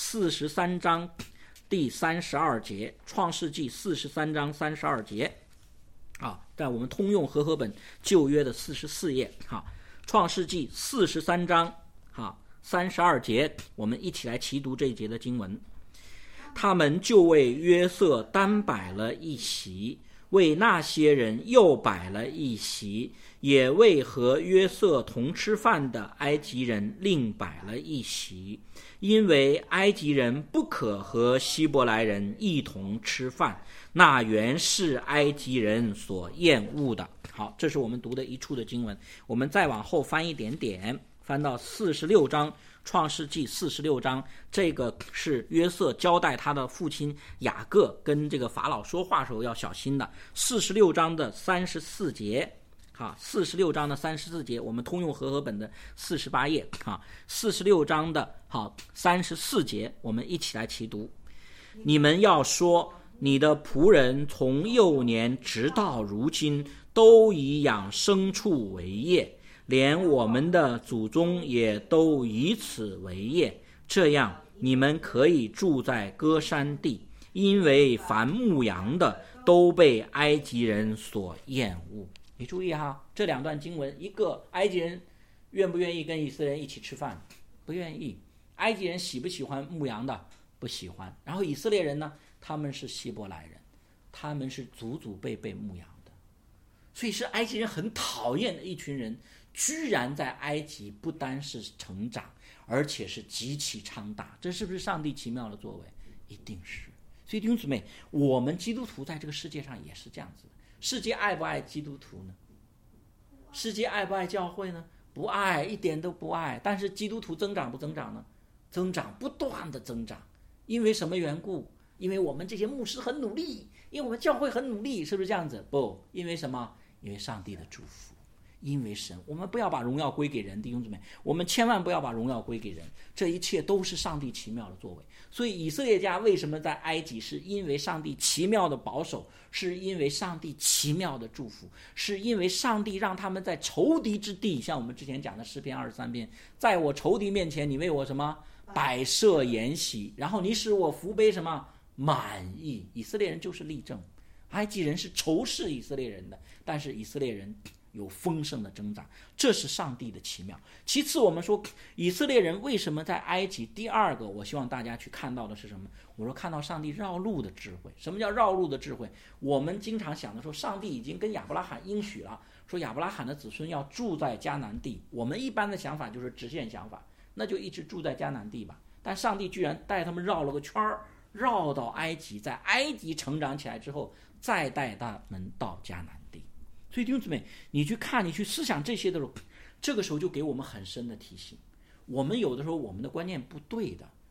43章第32节，创世纪43章32节。在我们通用和合本旧约的44页，创世纪43章32节，我们一起来齐读这一节的经文。他们就为约瑟单摆了一席，为那些人又摆了一席，也为和约瑟同吃饭的埃及人另摆了一席，因为埃及人不可和希伯来人一同吃饭，那原是埃及人所厌恶的。好，这是我们读的1处的经文。我们再往后翻一点点，翻到46章，创世纪46章，这个是约瑟交代他的父亲雅各跟这个法老说话时候要小心的。46章的34节，46章的34节，我们通用和合本的48页，46章的34节，我们一起来齐读。你们要说，你的仆人从幼年直到如今都以养牲畜为业，连我们的祖宗也都以此为业，这样你们可以住在歌珊地，因为凡牧羊的都被埃及人所厌恶。你注意这2段经文，一个埃及人愿不愿意跟以色列人一起吃饭？不愿意。埃及人喜不喜欢牧羊的？不喜欢。然后以色列人呢，他们是希伯来人，他们是祖祖辈辈牧羊的，所以是埃及人很讨厌的一群人，居然在埃及不单是成长，而且是极其昌大。这是不是上帝奇妙的作为？一定是。所以弟兄姊妹，我们基督徒在这个世界上也是这样子的。世界爱不爱基督徒呢？世界爱不爱教会呢？不爱，一点都不爱。但是基督徒增长不增长呢？增长，不断的增长。因为什么缘故？因为我们这些牧师很努力，因为我们教会很努力，是不是这样子？不，因为什么？因为上帝的祝福，因为神。我们不要把荣耀归给人，弟兄姊妹，我们千万不要把荣耀归给人，这一切都是上帝奇妙的作为。所以以色列家为什么在埃及，是因为上帝奇妙的保守，是因为上帝奇妙的祝福，是因为上帝让他们在仇敌之地，像我们之前讲的诗篇23篇，在我仇敌面前，你为我什么？摆设筵席，然后你使我福杯什么？满意。以色列人就是例证，埃及人是仇视以色列人的，但是以色列人有丰盛的增长，这是上帝的奇妙。其次，我们说以色列人为什么在埃及？第二个，我希望大家去看到的是什么？我说看到上帝绕路的智慧。什么叫绕路的智慧？我们经常想的说，上帝已经跟亚伯拉罕应许了，说亚伯拉罕的子孙要住在迦南地。我们一般的想法就是直线想法，那就一直住在迦南地吧。但上帝居然带他们绕了个圈儿，绕到埃及，在埃及成长起来之后，再带他们到迦南地。所以弟兄姊妹，你去看，你去思想这些的时候，这个时候就给我们很深的提醒。我们有的时候我们的观念不对的，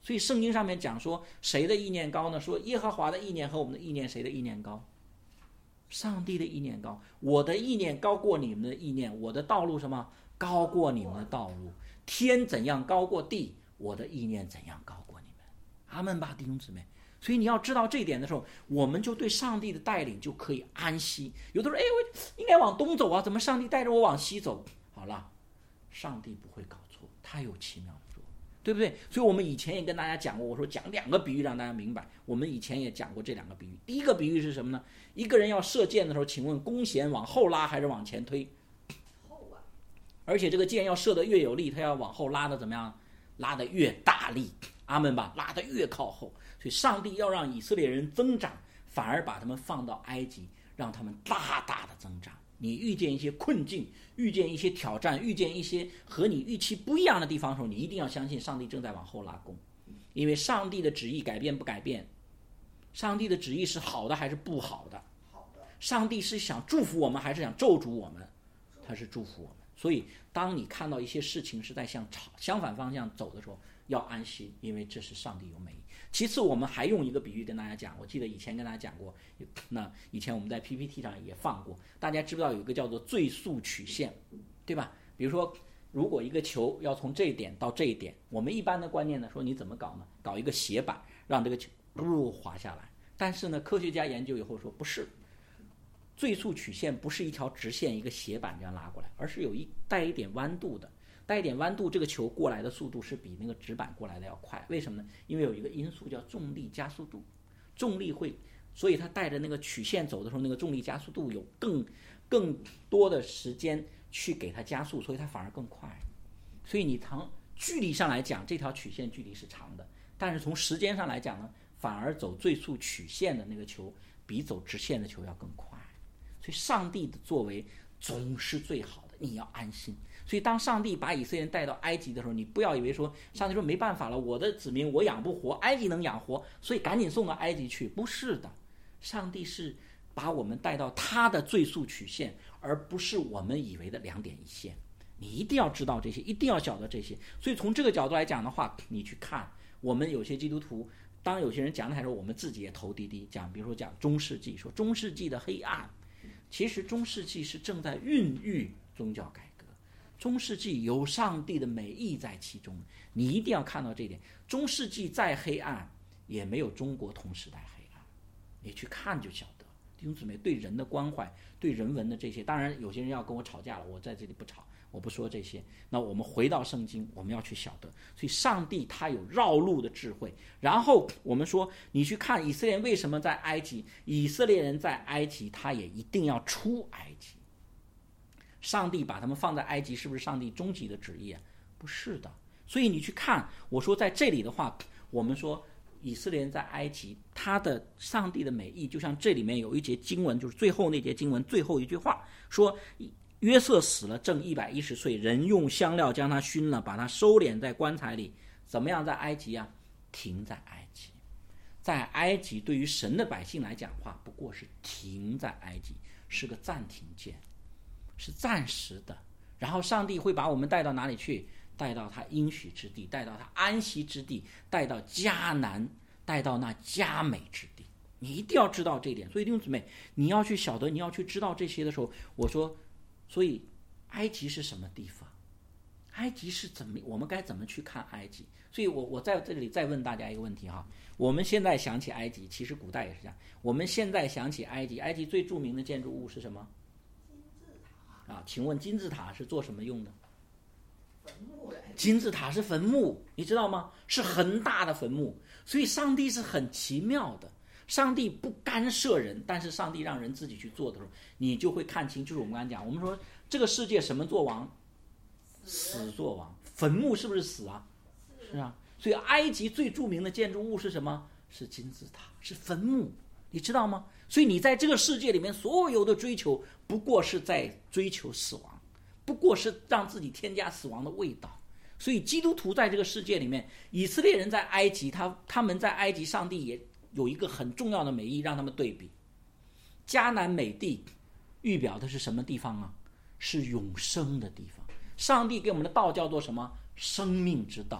所以圣经上面讲说谁的意念高呢？说耶和华的意念和我们的意念谁的意念高？上帝的意念高。我的意念高过你们的意念，我的道路什么高过你们的道路，天怎样高过地，我的意念怎样高过你们。阿们吧，弟兄姊妹。所以你要知道这一点的时候，我们就对上帝的带领就可以安息。有的人我应该往东走啊，怎么上帝带着我往西走？好了，上帝不会搞错，他有奇妙的做，对不对？所以我们以前也跟大家讲过，我说讲2个比喻让大家明白。我们以前也讲过这2个比喻。第一个比喻是什么呢？一个人要射箭的时候，请问弓弦往后拉还是往前推？ 后啊。 而且这个箭要射得越有力，他要往后拉的怎么样？拉得越大力。阿们吧，拉得越靠后。所以上帝要让以色列人增长，反而把他们放到埃及，让他们大大的增长。你遇见一些困境，遇见一些挑战，遇见一些和你预期不一样的地方的时候，你一定要相信上帝正在往后拉弓。因为上帝的旨意改变不改变？上帝的旨意是好的还是不好的？ 好的。 上帝是想祝福我们还是想咒诅我们？他是祝福我们。所以当你看到一些事情是在向相反方向走的时候，要安心，因为这是上帝有美意。其次我们还用一个比喻跟大家讲，我记得以前跟大家讲过，那以前我们在 PPT 上也放过，大家知不知道有一个叫做最速曲线，对吧？比如说如果一个球要从这一点到这一点，我们一般的观念呢说你怎么搞呢？搞一个斜板让这个球滑下来。但是呢科学家研究以后说不是，最速曲线不是一条直线一个斜板这样拉过来，而是有带一点弯度的。带一点弯度，这个球过来的速度是比那个直板过来的要快。为什么呢？因为有一个因素叫重力加速度，重力会，所以它带着那个曲线走的时候，那个重力加速度有更多的时间去给它加速，所以它反而更快。所以你从距离上来讲，这条曲线距离是长的，但是从时间上来讲呢，反而走最速曲线的那个球比走直线的球要更快。所以上帝的作为总是最好的，你要安心。所以当上帝把以色列人带到埃及的时候，你不要以为说上帝说没办法了，我的子民我养不活，埃及能养活，所以赶紧送到埃及去。不是的，上帝是把我们带到他的最速曲线，而不是我们以为的2点一线。你一定要知道这些，一定要晓得这些。所以从这个角度来讲的话，你去看我们有些基督徒，当有些人讲的时候，我们自己也头低低讲，比如说讲中世纪，说中世纪的黑暗，其实中世纪是正在孕育宗教改革。中世纪有上帝的美意在其中，你一定要看到这一点。中世纪再黑暗，也没有中国同时代黑暗，你去看就晓得。弟兄姊妹，对人的关怀，对人文的这些，当然有些人要跟我吵架了，我在这里不吵，我不说这些。那我们回到圣经，我们要去晓得，所以上帝他有绕路的智慧。然后我们说，你去看以色列人为什么在埃及，以色列人在埃及，他也一定要出埃及。上帝把他们放在埃及，是不是上帝终极的旨意啊？不是的。所以你去看，我说在这里的话，我们说以色列人在埃及，他的上帝的美意，就像这里面有一节经文，就是最后那节经文最后一句话说，约瑟死了正110岁，人用香料将他熏了，把他收敛在棺材里。怎么样在埃及啊？停在埃及。在埃及对于神的百姓来讲的话，不过是停在埃及，是个暂停键，是暂时的。然后上帝会把我们带到哪里去？带到他应许之地，带到他安息之地，带到迦南，带到那佳美之地。你一定要知道这一点。所以弟兄姊妹，你要去晓得，你要去知道这些的时候，我说，所以埃及是什么地方？埃及是怎么？我们该怎么去看埃及？所以我在这里再问大家一个问题哈。我们现在想起埃及，其实古代也是这样。我们现在想起埃及，埃及最著名的建筑物是什么？ 金字塔啊，请问金字塔是做什么用的？ 坟墓来。 金字塔是坟墓，你知道吗？是很大的坟墓。所以上帝是很奇妙的，上帝不干涉人，但是上帝让人自己去做的时候，你就会看清。就是我们刚才讲，我们说这个世界什么做王？死做王。坟墓是不是死啊？是啊。所以埃及最著名的建筑物是什么？是金字塔，是坟墓，你知道吗？所以你在这个世界里面所有的追求，不过是在追求死亡，不过是让自己添加死亡的味道。所以基督徒在这个世界里面，以色列人在埃及，他们在埃及，上帝也有一个很重要的美意让他们对比。迦南美地预表的是什么地方啊？是永生的地方。上帝给我们的道叫做什么？生命之道。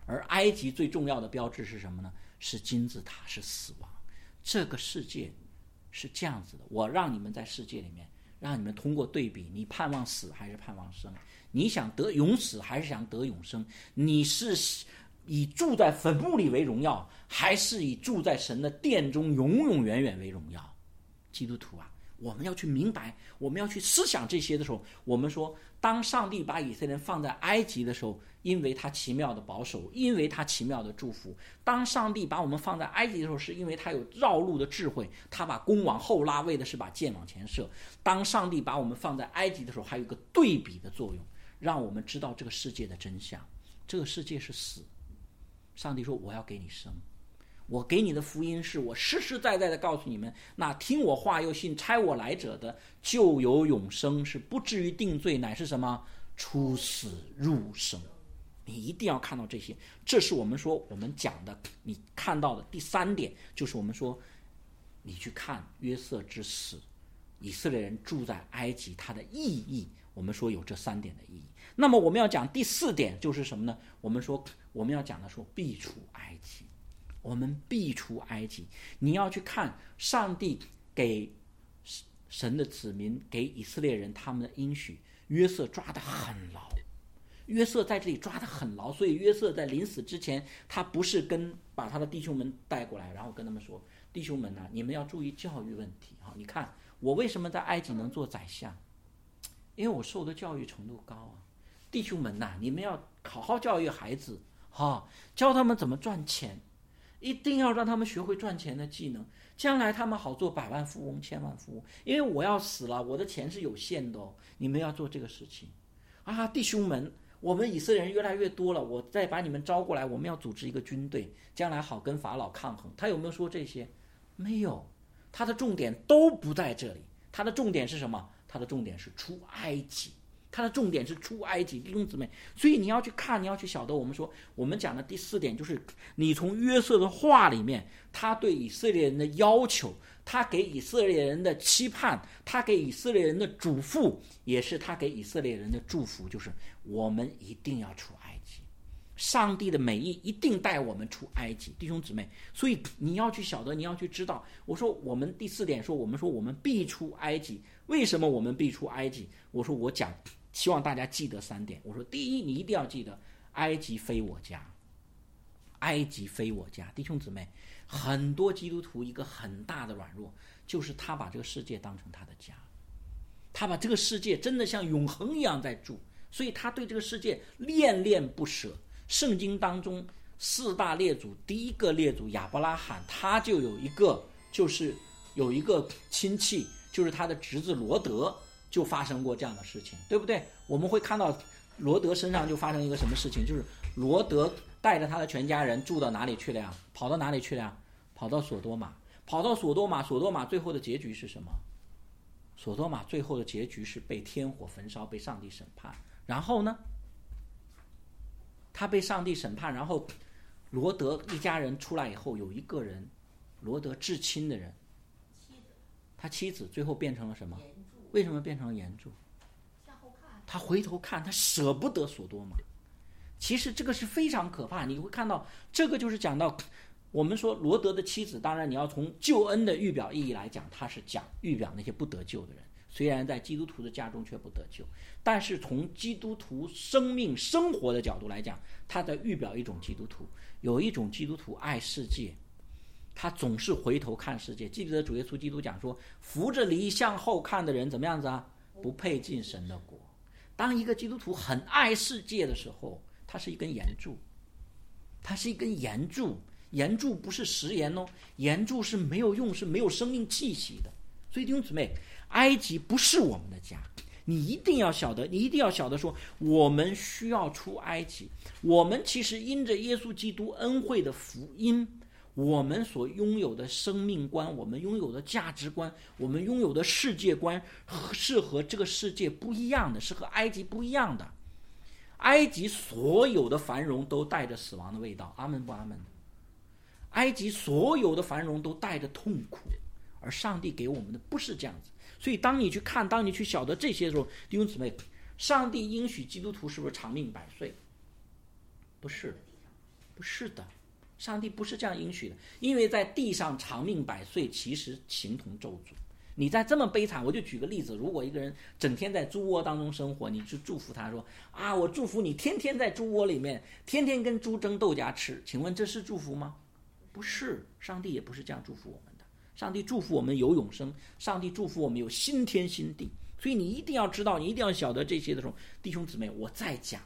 而埃及最重要的标志是什么呢？是金字塔，是死亡。这个世界是这样子的，我让你们在世界里面，让你们通过对比，你盼望死还是盼望生？你想得永死还是想得永生？你是以住在坟墓里为荣耀，还是以住在神的殿中永永远远为荣耀？基督徒啊，我们要去明白，我们要去思想这些的时候，我们说，当上帝把以色列人放在埃及的时候，因为他奇妙的保守，因为他奇妙的祝福；当上帝把我们放在埃及的时候，是因为他有绕路的智慧，他把弓往后拉，为的是把箭往前射。当上帝把我们放在埃及的时候，还有一个对比的作用，让我们知道这个世界的真相。这个世界是死，上帝说我要给你生，我给你的福音是我实实在在的告诉你们，那听我话又信差我来者的就有永生，是不至于定罪，乃是什么？出死入生。你一定要看到这些，这是我们说我们讲的，你看到的第三点，就是我们说你去看约瑟之死，以色列人住在埃及它的意义，我们说有这3点的意义。那么我们要讲第4点就是什么呢？我们说我们要讲的说必出埃及，我们必出埃及。你要去看上帝给神的子民，给以色列人他们的应许，约瑟抓得很牢，约瑟在这里抓得很牢，所以约瑟在临死之前，他不是把他的弟兄们带过来，然后跟他们说，弟兄们啊，你们要注意教育问题。你看我为什么在埃及能做宰相，因为我受的教育程度高啊。弟兄们啊，你们要好好教育孩子，教他们怎么赚钱，一定要让他们学会赚钱的技能，将来他们好做百万富翁、千万富翁。因为我要死了，我的钱是有限的你们要做这个事情啊，弟兄们，我们以色列人越来越多了，我再把你们招过来，我们要组织一个军队，将来好跟法老抗衡。他有没有说这些？没有，他的重点都不在这里。他的重点是什么？他的重点是出埃及，他的重点是出埃及，弟兄姊妹。所以你要去看，你要去晓得，我们说我们讲的第4点就是你从约瑟的话里面，他对以色列人的要求，他给以色列人的期盼，他给以色列人的嘱咐，也是他给以色列人的祝福，就是我们一定要出埃及，上帝的美意一定带我们出埃及，弟兄姊妹。所以你要去晓得，你要去知道。我说我们第4点说，我们必出埃及。为什么我们必出埃及？我讲希望大家记得3点。我说第一，你一定要记得，埃及非我家，埃及非我家。弟兄姊妹，很多基督徒一个很大的软弱，就是他把这个世界当成他的家，他把这个世界真的像永恒一样在住，所以他对这个世界恋恋不舍。圣经当中4大列祖，第一个列祖亚伯拉罕，他就有一个亲戚，就是他的侄子罗德，就发生过这样的事情，对不对？我们会看到罗德身上就发生一个什么事情，就是罗德带着他的全家人住到哪里去了呀？跑到哪里去了呀？跑到索多玛。索多玛最后的结局是什么？索多玛最后的结局是被天火焚烧，被上帝审判。然后呢，他被上帝审判，然后罗德一家人出来以后，有一个人，罗德至亲的人，他妻子最后变成了什么？为什么变成了岩柱？他回头看，他舍不得索多玛。其实这个是非常可怕，你会看到这个就是讲到我们说罗德的妻子，当然你要从救恩的预表意义来讲，他是讲预表那些不得救的人，虽然在基督徒的家中却不得救，但是从基督徒生命生活的角度来讲，他在预表一种基督徒。有一种基督徒爱世界，他总是回头看世界。记得主耶稣基督讲说，扶着犁向后看的人怎么样子啊？不配进神的国。当一个基督徒很爱世界的时候，他是一根岩柱，他是一根岩柱。岩柱不是食盐岩柱是没有用，是没有生命气息的。所以弟兄姊妹，埃及不是我们的家，你一定要晓得说，我们需要出埃及。我们其实因着耶稣基督恩惠的福音，我们所拥有的生命观，我们拥有的价值观，我们拥有的世界观，是和这个世界不一样的，是和埃及不一样的。埃及所有的繁荣都带着死亡的味道，阿门不阿门？埃及所有的繁荣都带着痛苦，而上帝给我们的不是这样子。所以当你去看，当你去晓得这些的时候，弟兄姊妹，上帝应许基督徒是不是长命100岁？不是， 不是的，上帝不是这样应许的。因为在地上长命百岁，其实形同咒诅。你在这么悲惨，我就举个例子，如果一个人整天在猪窝当中生活，你去祝福他说啊，我祝福你天天在猪窝里面，天天跟猪争豆荚吃，请问这是祝福吗？不是，上帝也不是这样祝福我们的。上帝祝福我们有永生，上帝祝福我们有新天新地。所以你一定要知道，你一定要晓得这些的时候，弟兄姊妹，我再讲，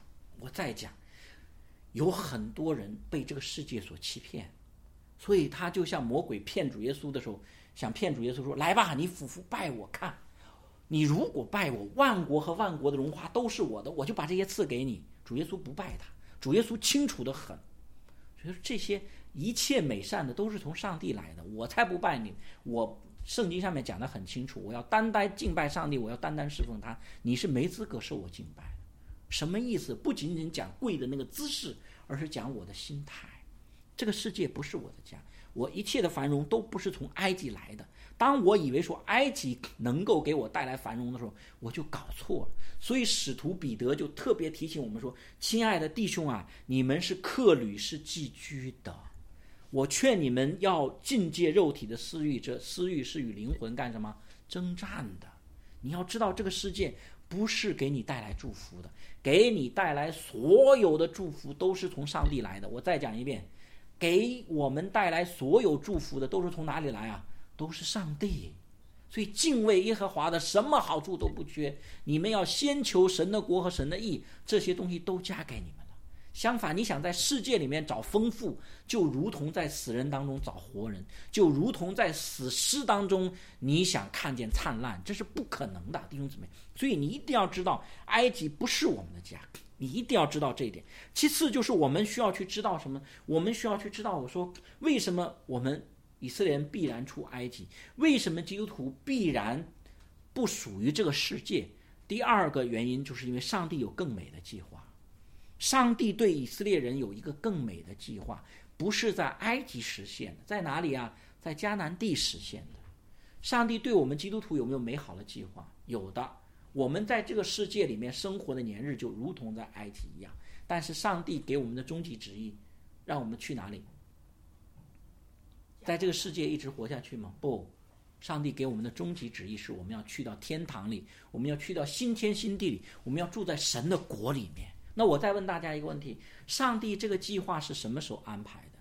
有很多人被这个世界所欺骗，所以他就像魔鬼骗主耶稣的时候，想骗主耶稣说，来吧，你俯伏拜我看，你如果拜我，万国和万国的荣华都是我的，我就把这些赐给你。主耶稣不拜他，主耶稣清楚得很，所以说这些一切美善的都是从上帝来的，我才不拜你。我圣经上面讲得很清楚，我要单单敬拜上帝，我要单单侍奉他，你是没资格受我敬拜的。什么意思？不仅仅讲跪的那个姿势，而是讲我的心态。这个世界不是我的家，我一切的繁荣都不是从埃及来的。当我以为说埃及能够给我带来繁荣的时候，我就搞错了。所以使徒彼得就特别提醒我们说，亲爱的弟兄啊，你们是客旅，是寄居的，我劝你们要禁戒肉体的私欲，这私欲是与灵魂干什么？征战的。你要知道这个世界不是给你带来祝福的，给你带来所有的祝福都是从上帝来的。我再讲一遍，给我们带来所有祝福的都是从哪里来啊？都是上帝。所以敬畏耶和华的什么好处都不缺，你们要先求神的国和神的义，这些东西都加给你们了。相反，你想在世界里面找丰富，就如同在死人当中找活人，就如同在死尸当中你想看见灿烂，这是不可能的，弟兄姊妹。所以你一定要知道，埃及不是我们的家，你一定要知道这一点。其次就是我们需要去知道什么？我们需要去知道，我说为什么我们以色列人必然出埃及？为什么基督徒必然不属于这个世界？第二个原因就是因为上帝有更美的计划。上帝对以色列人有一个更美的计划，不是在埃及实现的，在哪里啊？在迦南地实现的。上帝对我们基督徒有没有美好的计划？有的。我们在这个世界里面生活的年日就如同在埃及一样，但是上帝给我们的终极旨意，让我们去哪里？在这个世界一直活下去吗？不，上帝给我们的终极旨意是我们要去到天堂里，我们要去到新天新地里，我们要住在神的国里面。那我再问大家一个问题，上帝这个计划是什么时候安排的？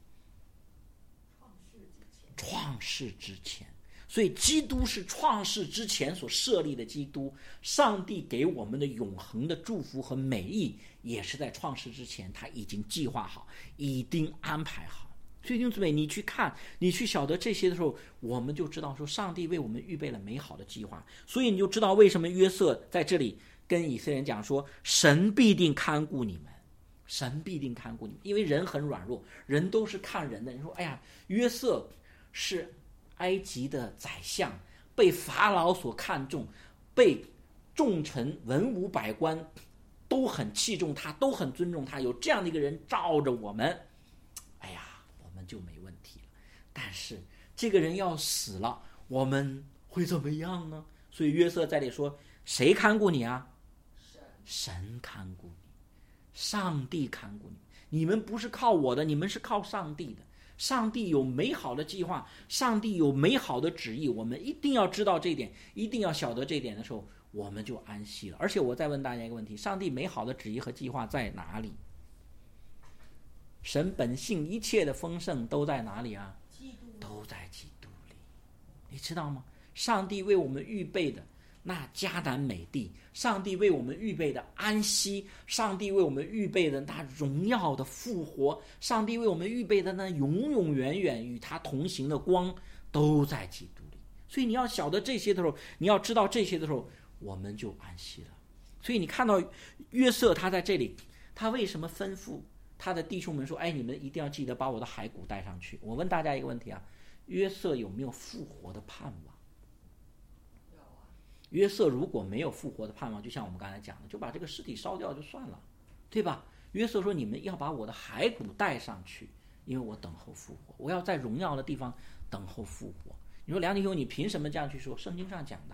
创世之前。所以基督是创世之前所设立的基督，上帝给我们的永恒的祝福和美意也是在创世之前他已经计划好，已经安排好。所以弟兄姊妹，你去看，你去晓得这些的时候，我们就知道说上帝为我们预备了美好的计划。所以你就知道为什么约瑟在这里跟以色列人讲说，神必定看顾你们，神必定看顾你们。因为人很软弱，人都是看人的。你说哎呀，约瑟是埃及的宰相，被法老所看重，被众臣文武百官都很器重他，都很尊重他，有这样的一个人罩着我们，哎呀，我们就没问题了。但是这个人要死了，我们会怎么样呢？所以约瑟在这里说，谁看顾你啊？神看顾你，上帝看顾你。你们不是靠我的，你们是靠上帝的。上帝有美好的计划，上帝有美好的旨意，我们一定要知道这一点，一定要晓得这一点的时候，我们就安息了。而且我再问大家一个问题，上帝美好的旨意和计划在哪里？神本性一切的丰盛都在哪里啊？都在基督里。你知道吗？上帝为我们预备的那迦南美地，上帝为我们预备的安息，上帝为我们预备的那荣耀的复活，上帝为我们预备的那永永远远与他同行的光，都在基督里。所以你要晓得这些的时候，你要知道这些的时候，我们就安息了。所以你看到约瑟他在这里，他为什么吩咐他的弟兄们说，哎，你们一定要记得把我的骸骨带上去。我问大家一个问题啊，约瑟有没有复活的盼望？约瑟如果没有复活的盼望，就像我们刚才讲的，就把这个尸体烧掉就算了，对吧？约瑟说，你们要把我的骸骨带上去，因为我等候复活，我要在荣耀的地方等候复活。你说梁弟兄，你凭什么这样去说？圣经上讲的，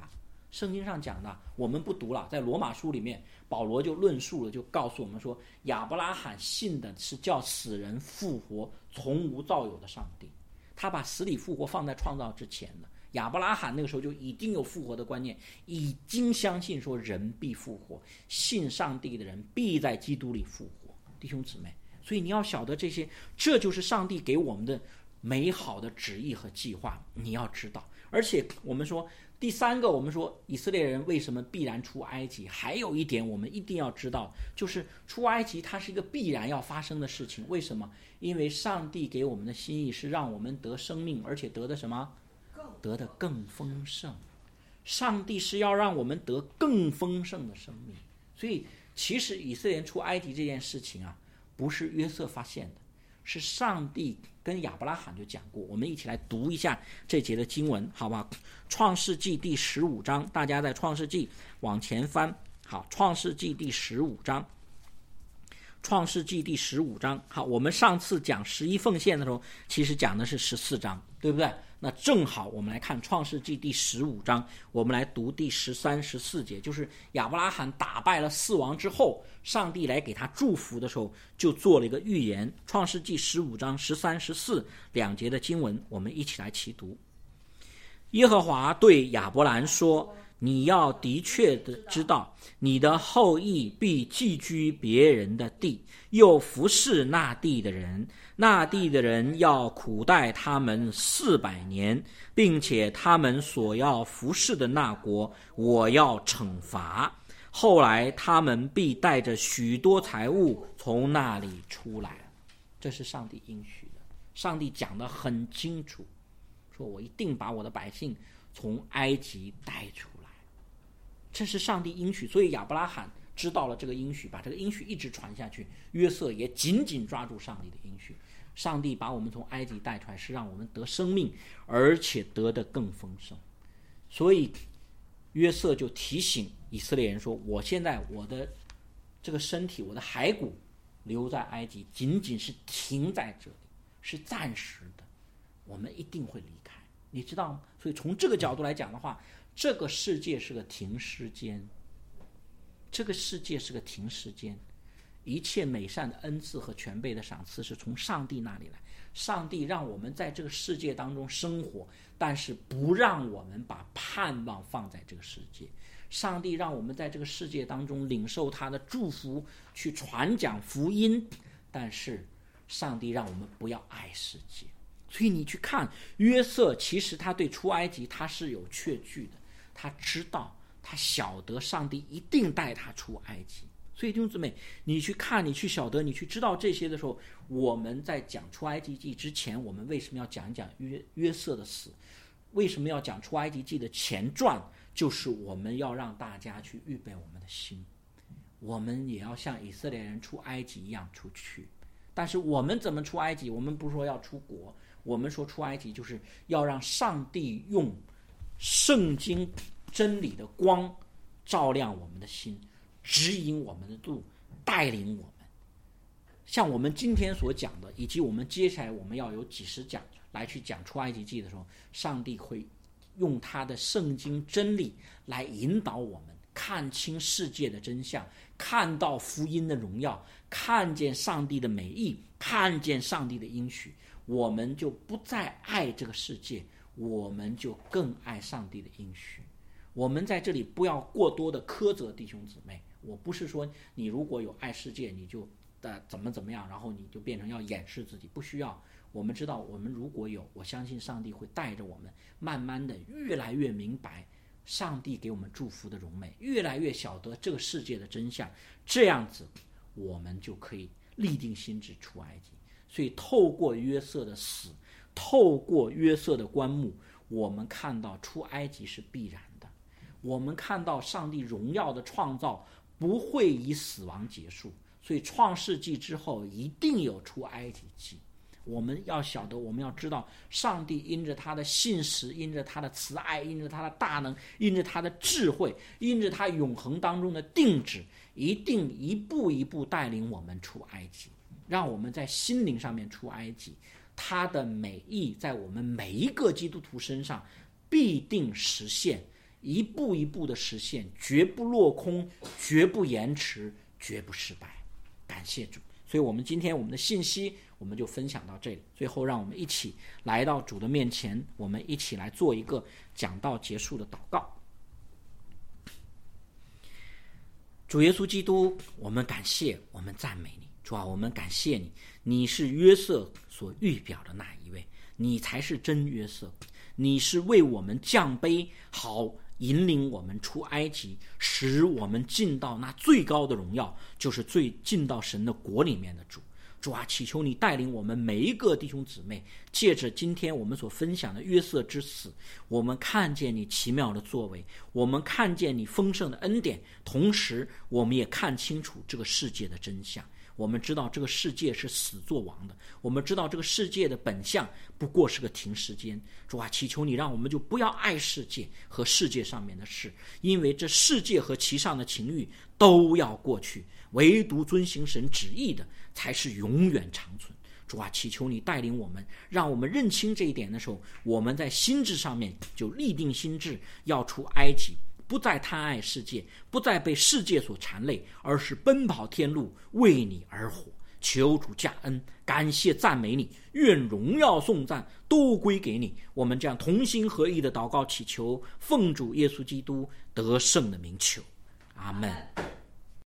圣经上讲的，我们不读了，在罗马书里面，保罗就论述了，就告诉我们说，亚伯拉罕信的是叫死人复活、从无造有的上帝，他把死里复活放在创造之前的。亚伯拉罕那个时候就已经有复活的观念，已经相信说人必复活，信上帝的人必在基督里复活。弟兄姊妹，所以你要晓得这些，这就是上帝给我们的美好的旨意和计划，你要知道。而且我们说第三个，我们说以色列人为什么必然出埃及，还有一点我们一定要知道，就是出埃及它是一个必然要发生的事情。为什么？因为上帝给我们的心意是让我们得生命，而且得的什么？得的更丰盛。上帝是要让我们得更丰盛的生命。所以其实以色列人出埃及这件事情啊，不是约瑟发现的，是上帝跟亚伯拉罕就讲过。我们一起来读一下这节的经文，好不好？创世纪第15章，大家在创世纪往前翻。好，创世纪第15章。创世纪第15章。好，我们上次讲11奉献的时候，其实讲的是14章，对不对？那正好我们来看创世纪第15章，我们来读第13、14节，就是亚伯拉罕打败了4王之后，上帝来给他祝福的时候，就做了一个预言。创世纪15章13、14两节的经文，我们一起来齐读。耶和华对亚伯兰说，你要的确的知道，你的后裔必寄居别人的地，又服侍那地的人，那地的人要苦待他们400年，并且他们所要服侍的那国，我要惩罚。后来他们必带着许多财物从那里出来。这是上帝应许的，上帝讲得很清楚，说我一定把我的百姓从埃及带出来。这是上帝应许，所以亚伯拉罕知道了这个应许，把这个应许一直传下去。约瑟也紧紧抓住上帝的应许。上帝把我们从埃及带出来，是让我们得生命，而且得得更丰盛。所以约瑟就提醒以色列人说，我现在我的这个身体，我的骸骨留在埃及，仅仅是停在这里，是暂时的，我们一定会离开，你知道吗？所以从这个角度来讲的话，这个世界是个停尸间，这个世界是个停尸间。一切美善的恩赐和全备的赏赐是从上帝那里来。上帝让我们在这个世界当中生活，但是不让我们把盼望放在这个世界。上帝让我们在这个世界当中领受他的祝福，去传讲福音，但是上帝让我们不要爱世界。所以你去看约瑟，其实他对出埃及他是有确据的，他知道，他晓得上帝一定带他出埃及。所以弟兄姊妹，你去看，你去晓得，你去知道这些的时候，我们在讲出埃及记之前，我们为什么要讲一讲约瑟的死？为什么要讲出埃及记的前传？就是我们要让大家去预备我们的心，我们也要像以色列人出埃及一样出去。但是我们怎么出埃及？我们不是说要出国，我们说出埃及就是要让上帝用圣经真理的光照亮我们的心，指引我们的路，带领我们。像我们今天所讲的，以及我们接下来我们要有几十讲来去讲出埃及记的时候，上帝会用他的圣经真理来引导我们看清世界的真相，看到福音的荣耀，看见上帝的美意，看见上帝的应许，我们就不再爱这个世界，我们就更爱上帝的应许。我们在这里不要过多的苛责弟兄姊妹，我不是说你如果有爱世界，你就怎么样，然后你就变成要掩饰自己，不需要。我们知道，我们如果有，我相信上帝会带着我们慢慢的越来越明白上帝给我们祝福的荣美，越来越晓得这个世界的真相，这样子我们就可以立定心志出埃及。所以透过约瑟的死，透过约瑟的棺木，我们看到出埃及是必然的，我们看到上帝荣耀的创造不会以死亡结束。所以创世纪之后一定有出埃及记。我们要晓得，我们要知道，上帝因着他的信实，因着他的慈爱，因着他的大能，因着他的智慧，因着他永恒当中的定旨，一定一步一步带领我们出埃及，让我们在心灵上面出埃及。他的美意在我们每一个基督徒身上必定实现， 一步一步的实现，绝不落空，绝不延迟，绝不失败。感谢主。所以我们今天我们的信息我们就分享到这里。最后让我们一起来到主的面前，我们一起来做一个讲道结束的祷告。主耶稣基督，我们感谢，我们赞美你。主啊，我们感谢你，你是约瑟所预表的那一位，你才是真约瑟，你是为我们降卑，好引领我们出埃及，使我们进到那最高的荣耀，就是进到神的国里面的主。主啊，祈求你带领我们每一个弟兄姊妹，借着今天我们所分享的约瑟之死，我们看见你奇妙的作为，我们看见你丰盛的恩典，同时我们也看清楚这个世界的真相。我们知道这个世界是死作王的，我们知道这个世界的本相不过是个停时间。主啊，祈求你让我们就不要爱世界和世界上面的事，因为这世界和其上的情欲都要过去，唯独遵行神旨意的才是永远长存。主啊，祈求你带领我们，让我们认清这一点的时候，我们在心智上面就立定心志，要出埃及，不再贪爱世界，不再被世界所缠累，而是奔跑天路，为你而活。求主加恩，感谢赞美你，愿荣耀颂赞都归给你。我们这样同心合意的祷告祈求，奉主耶稣基督得胜的名求，阿们。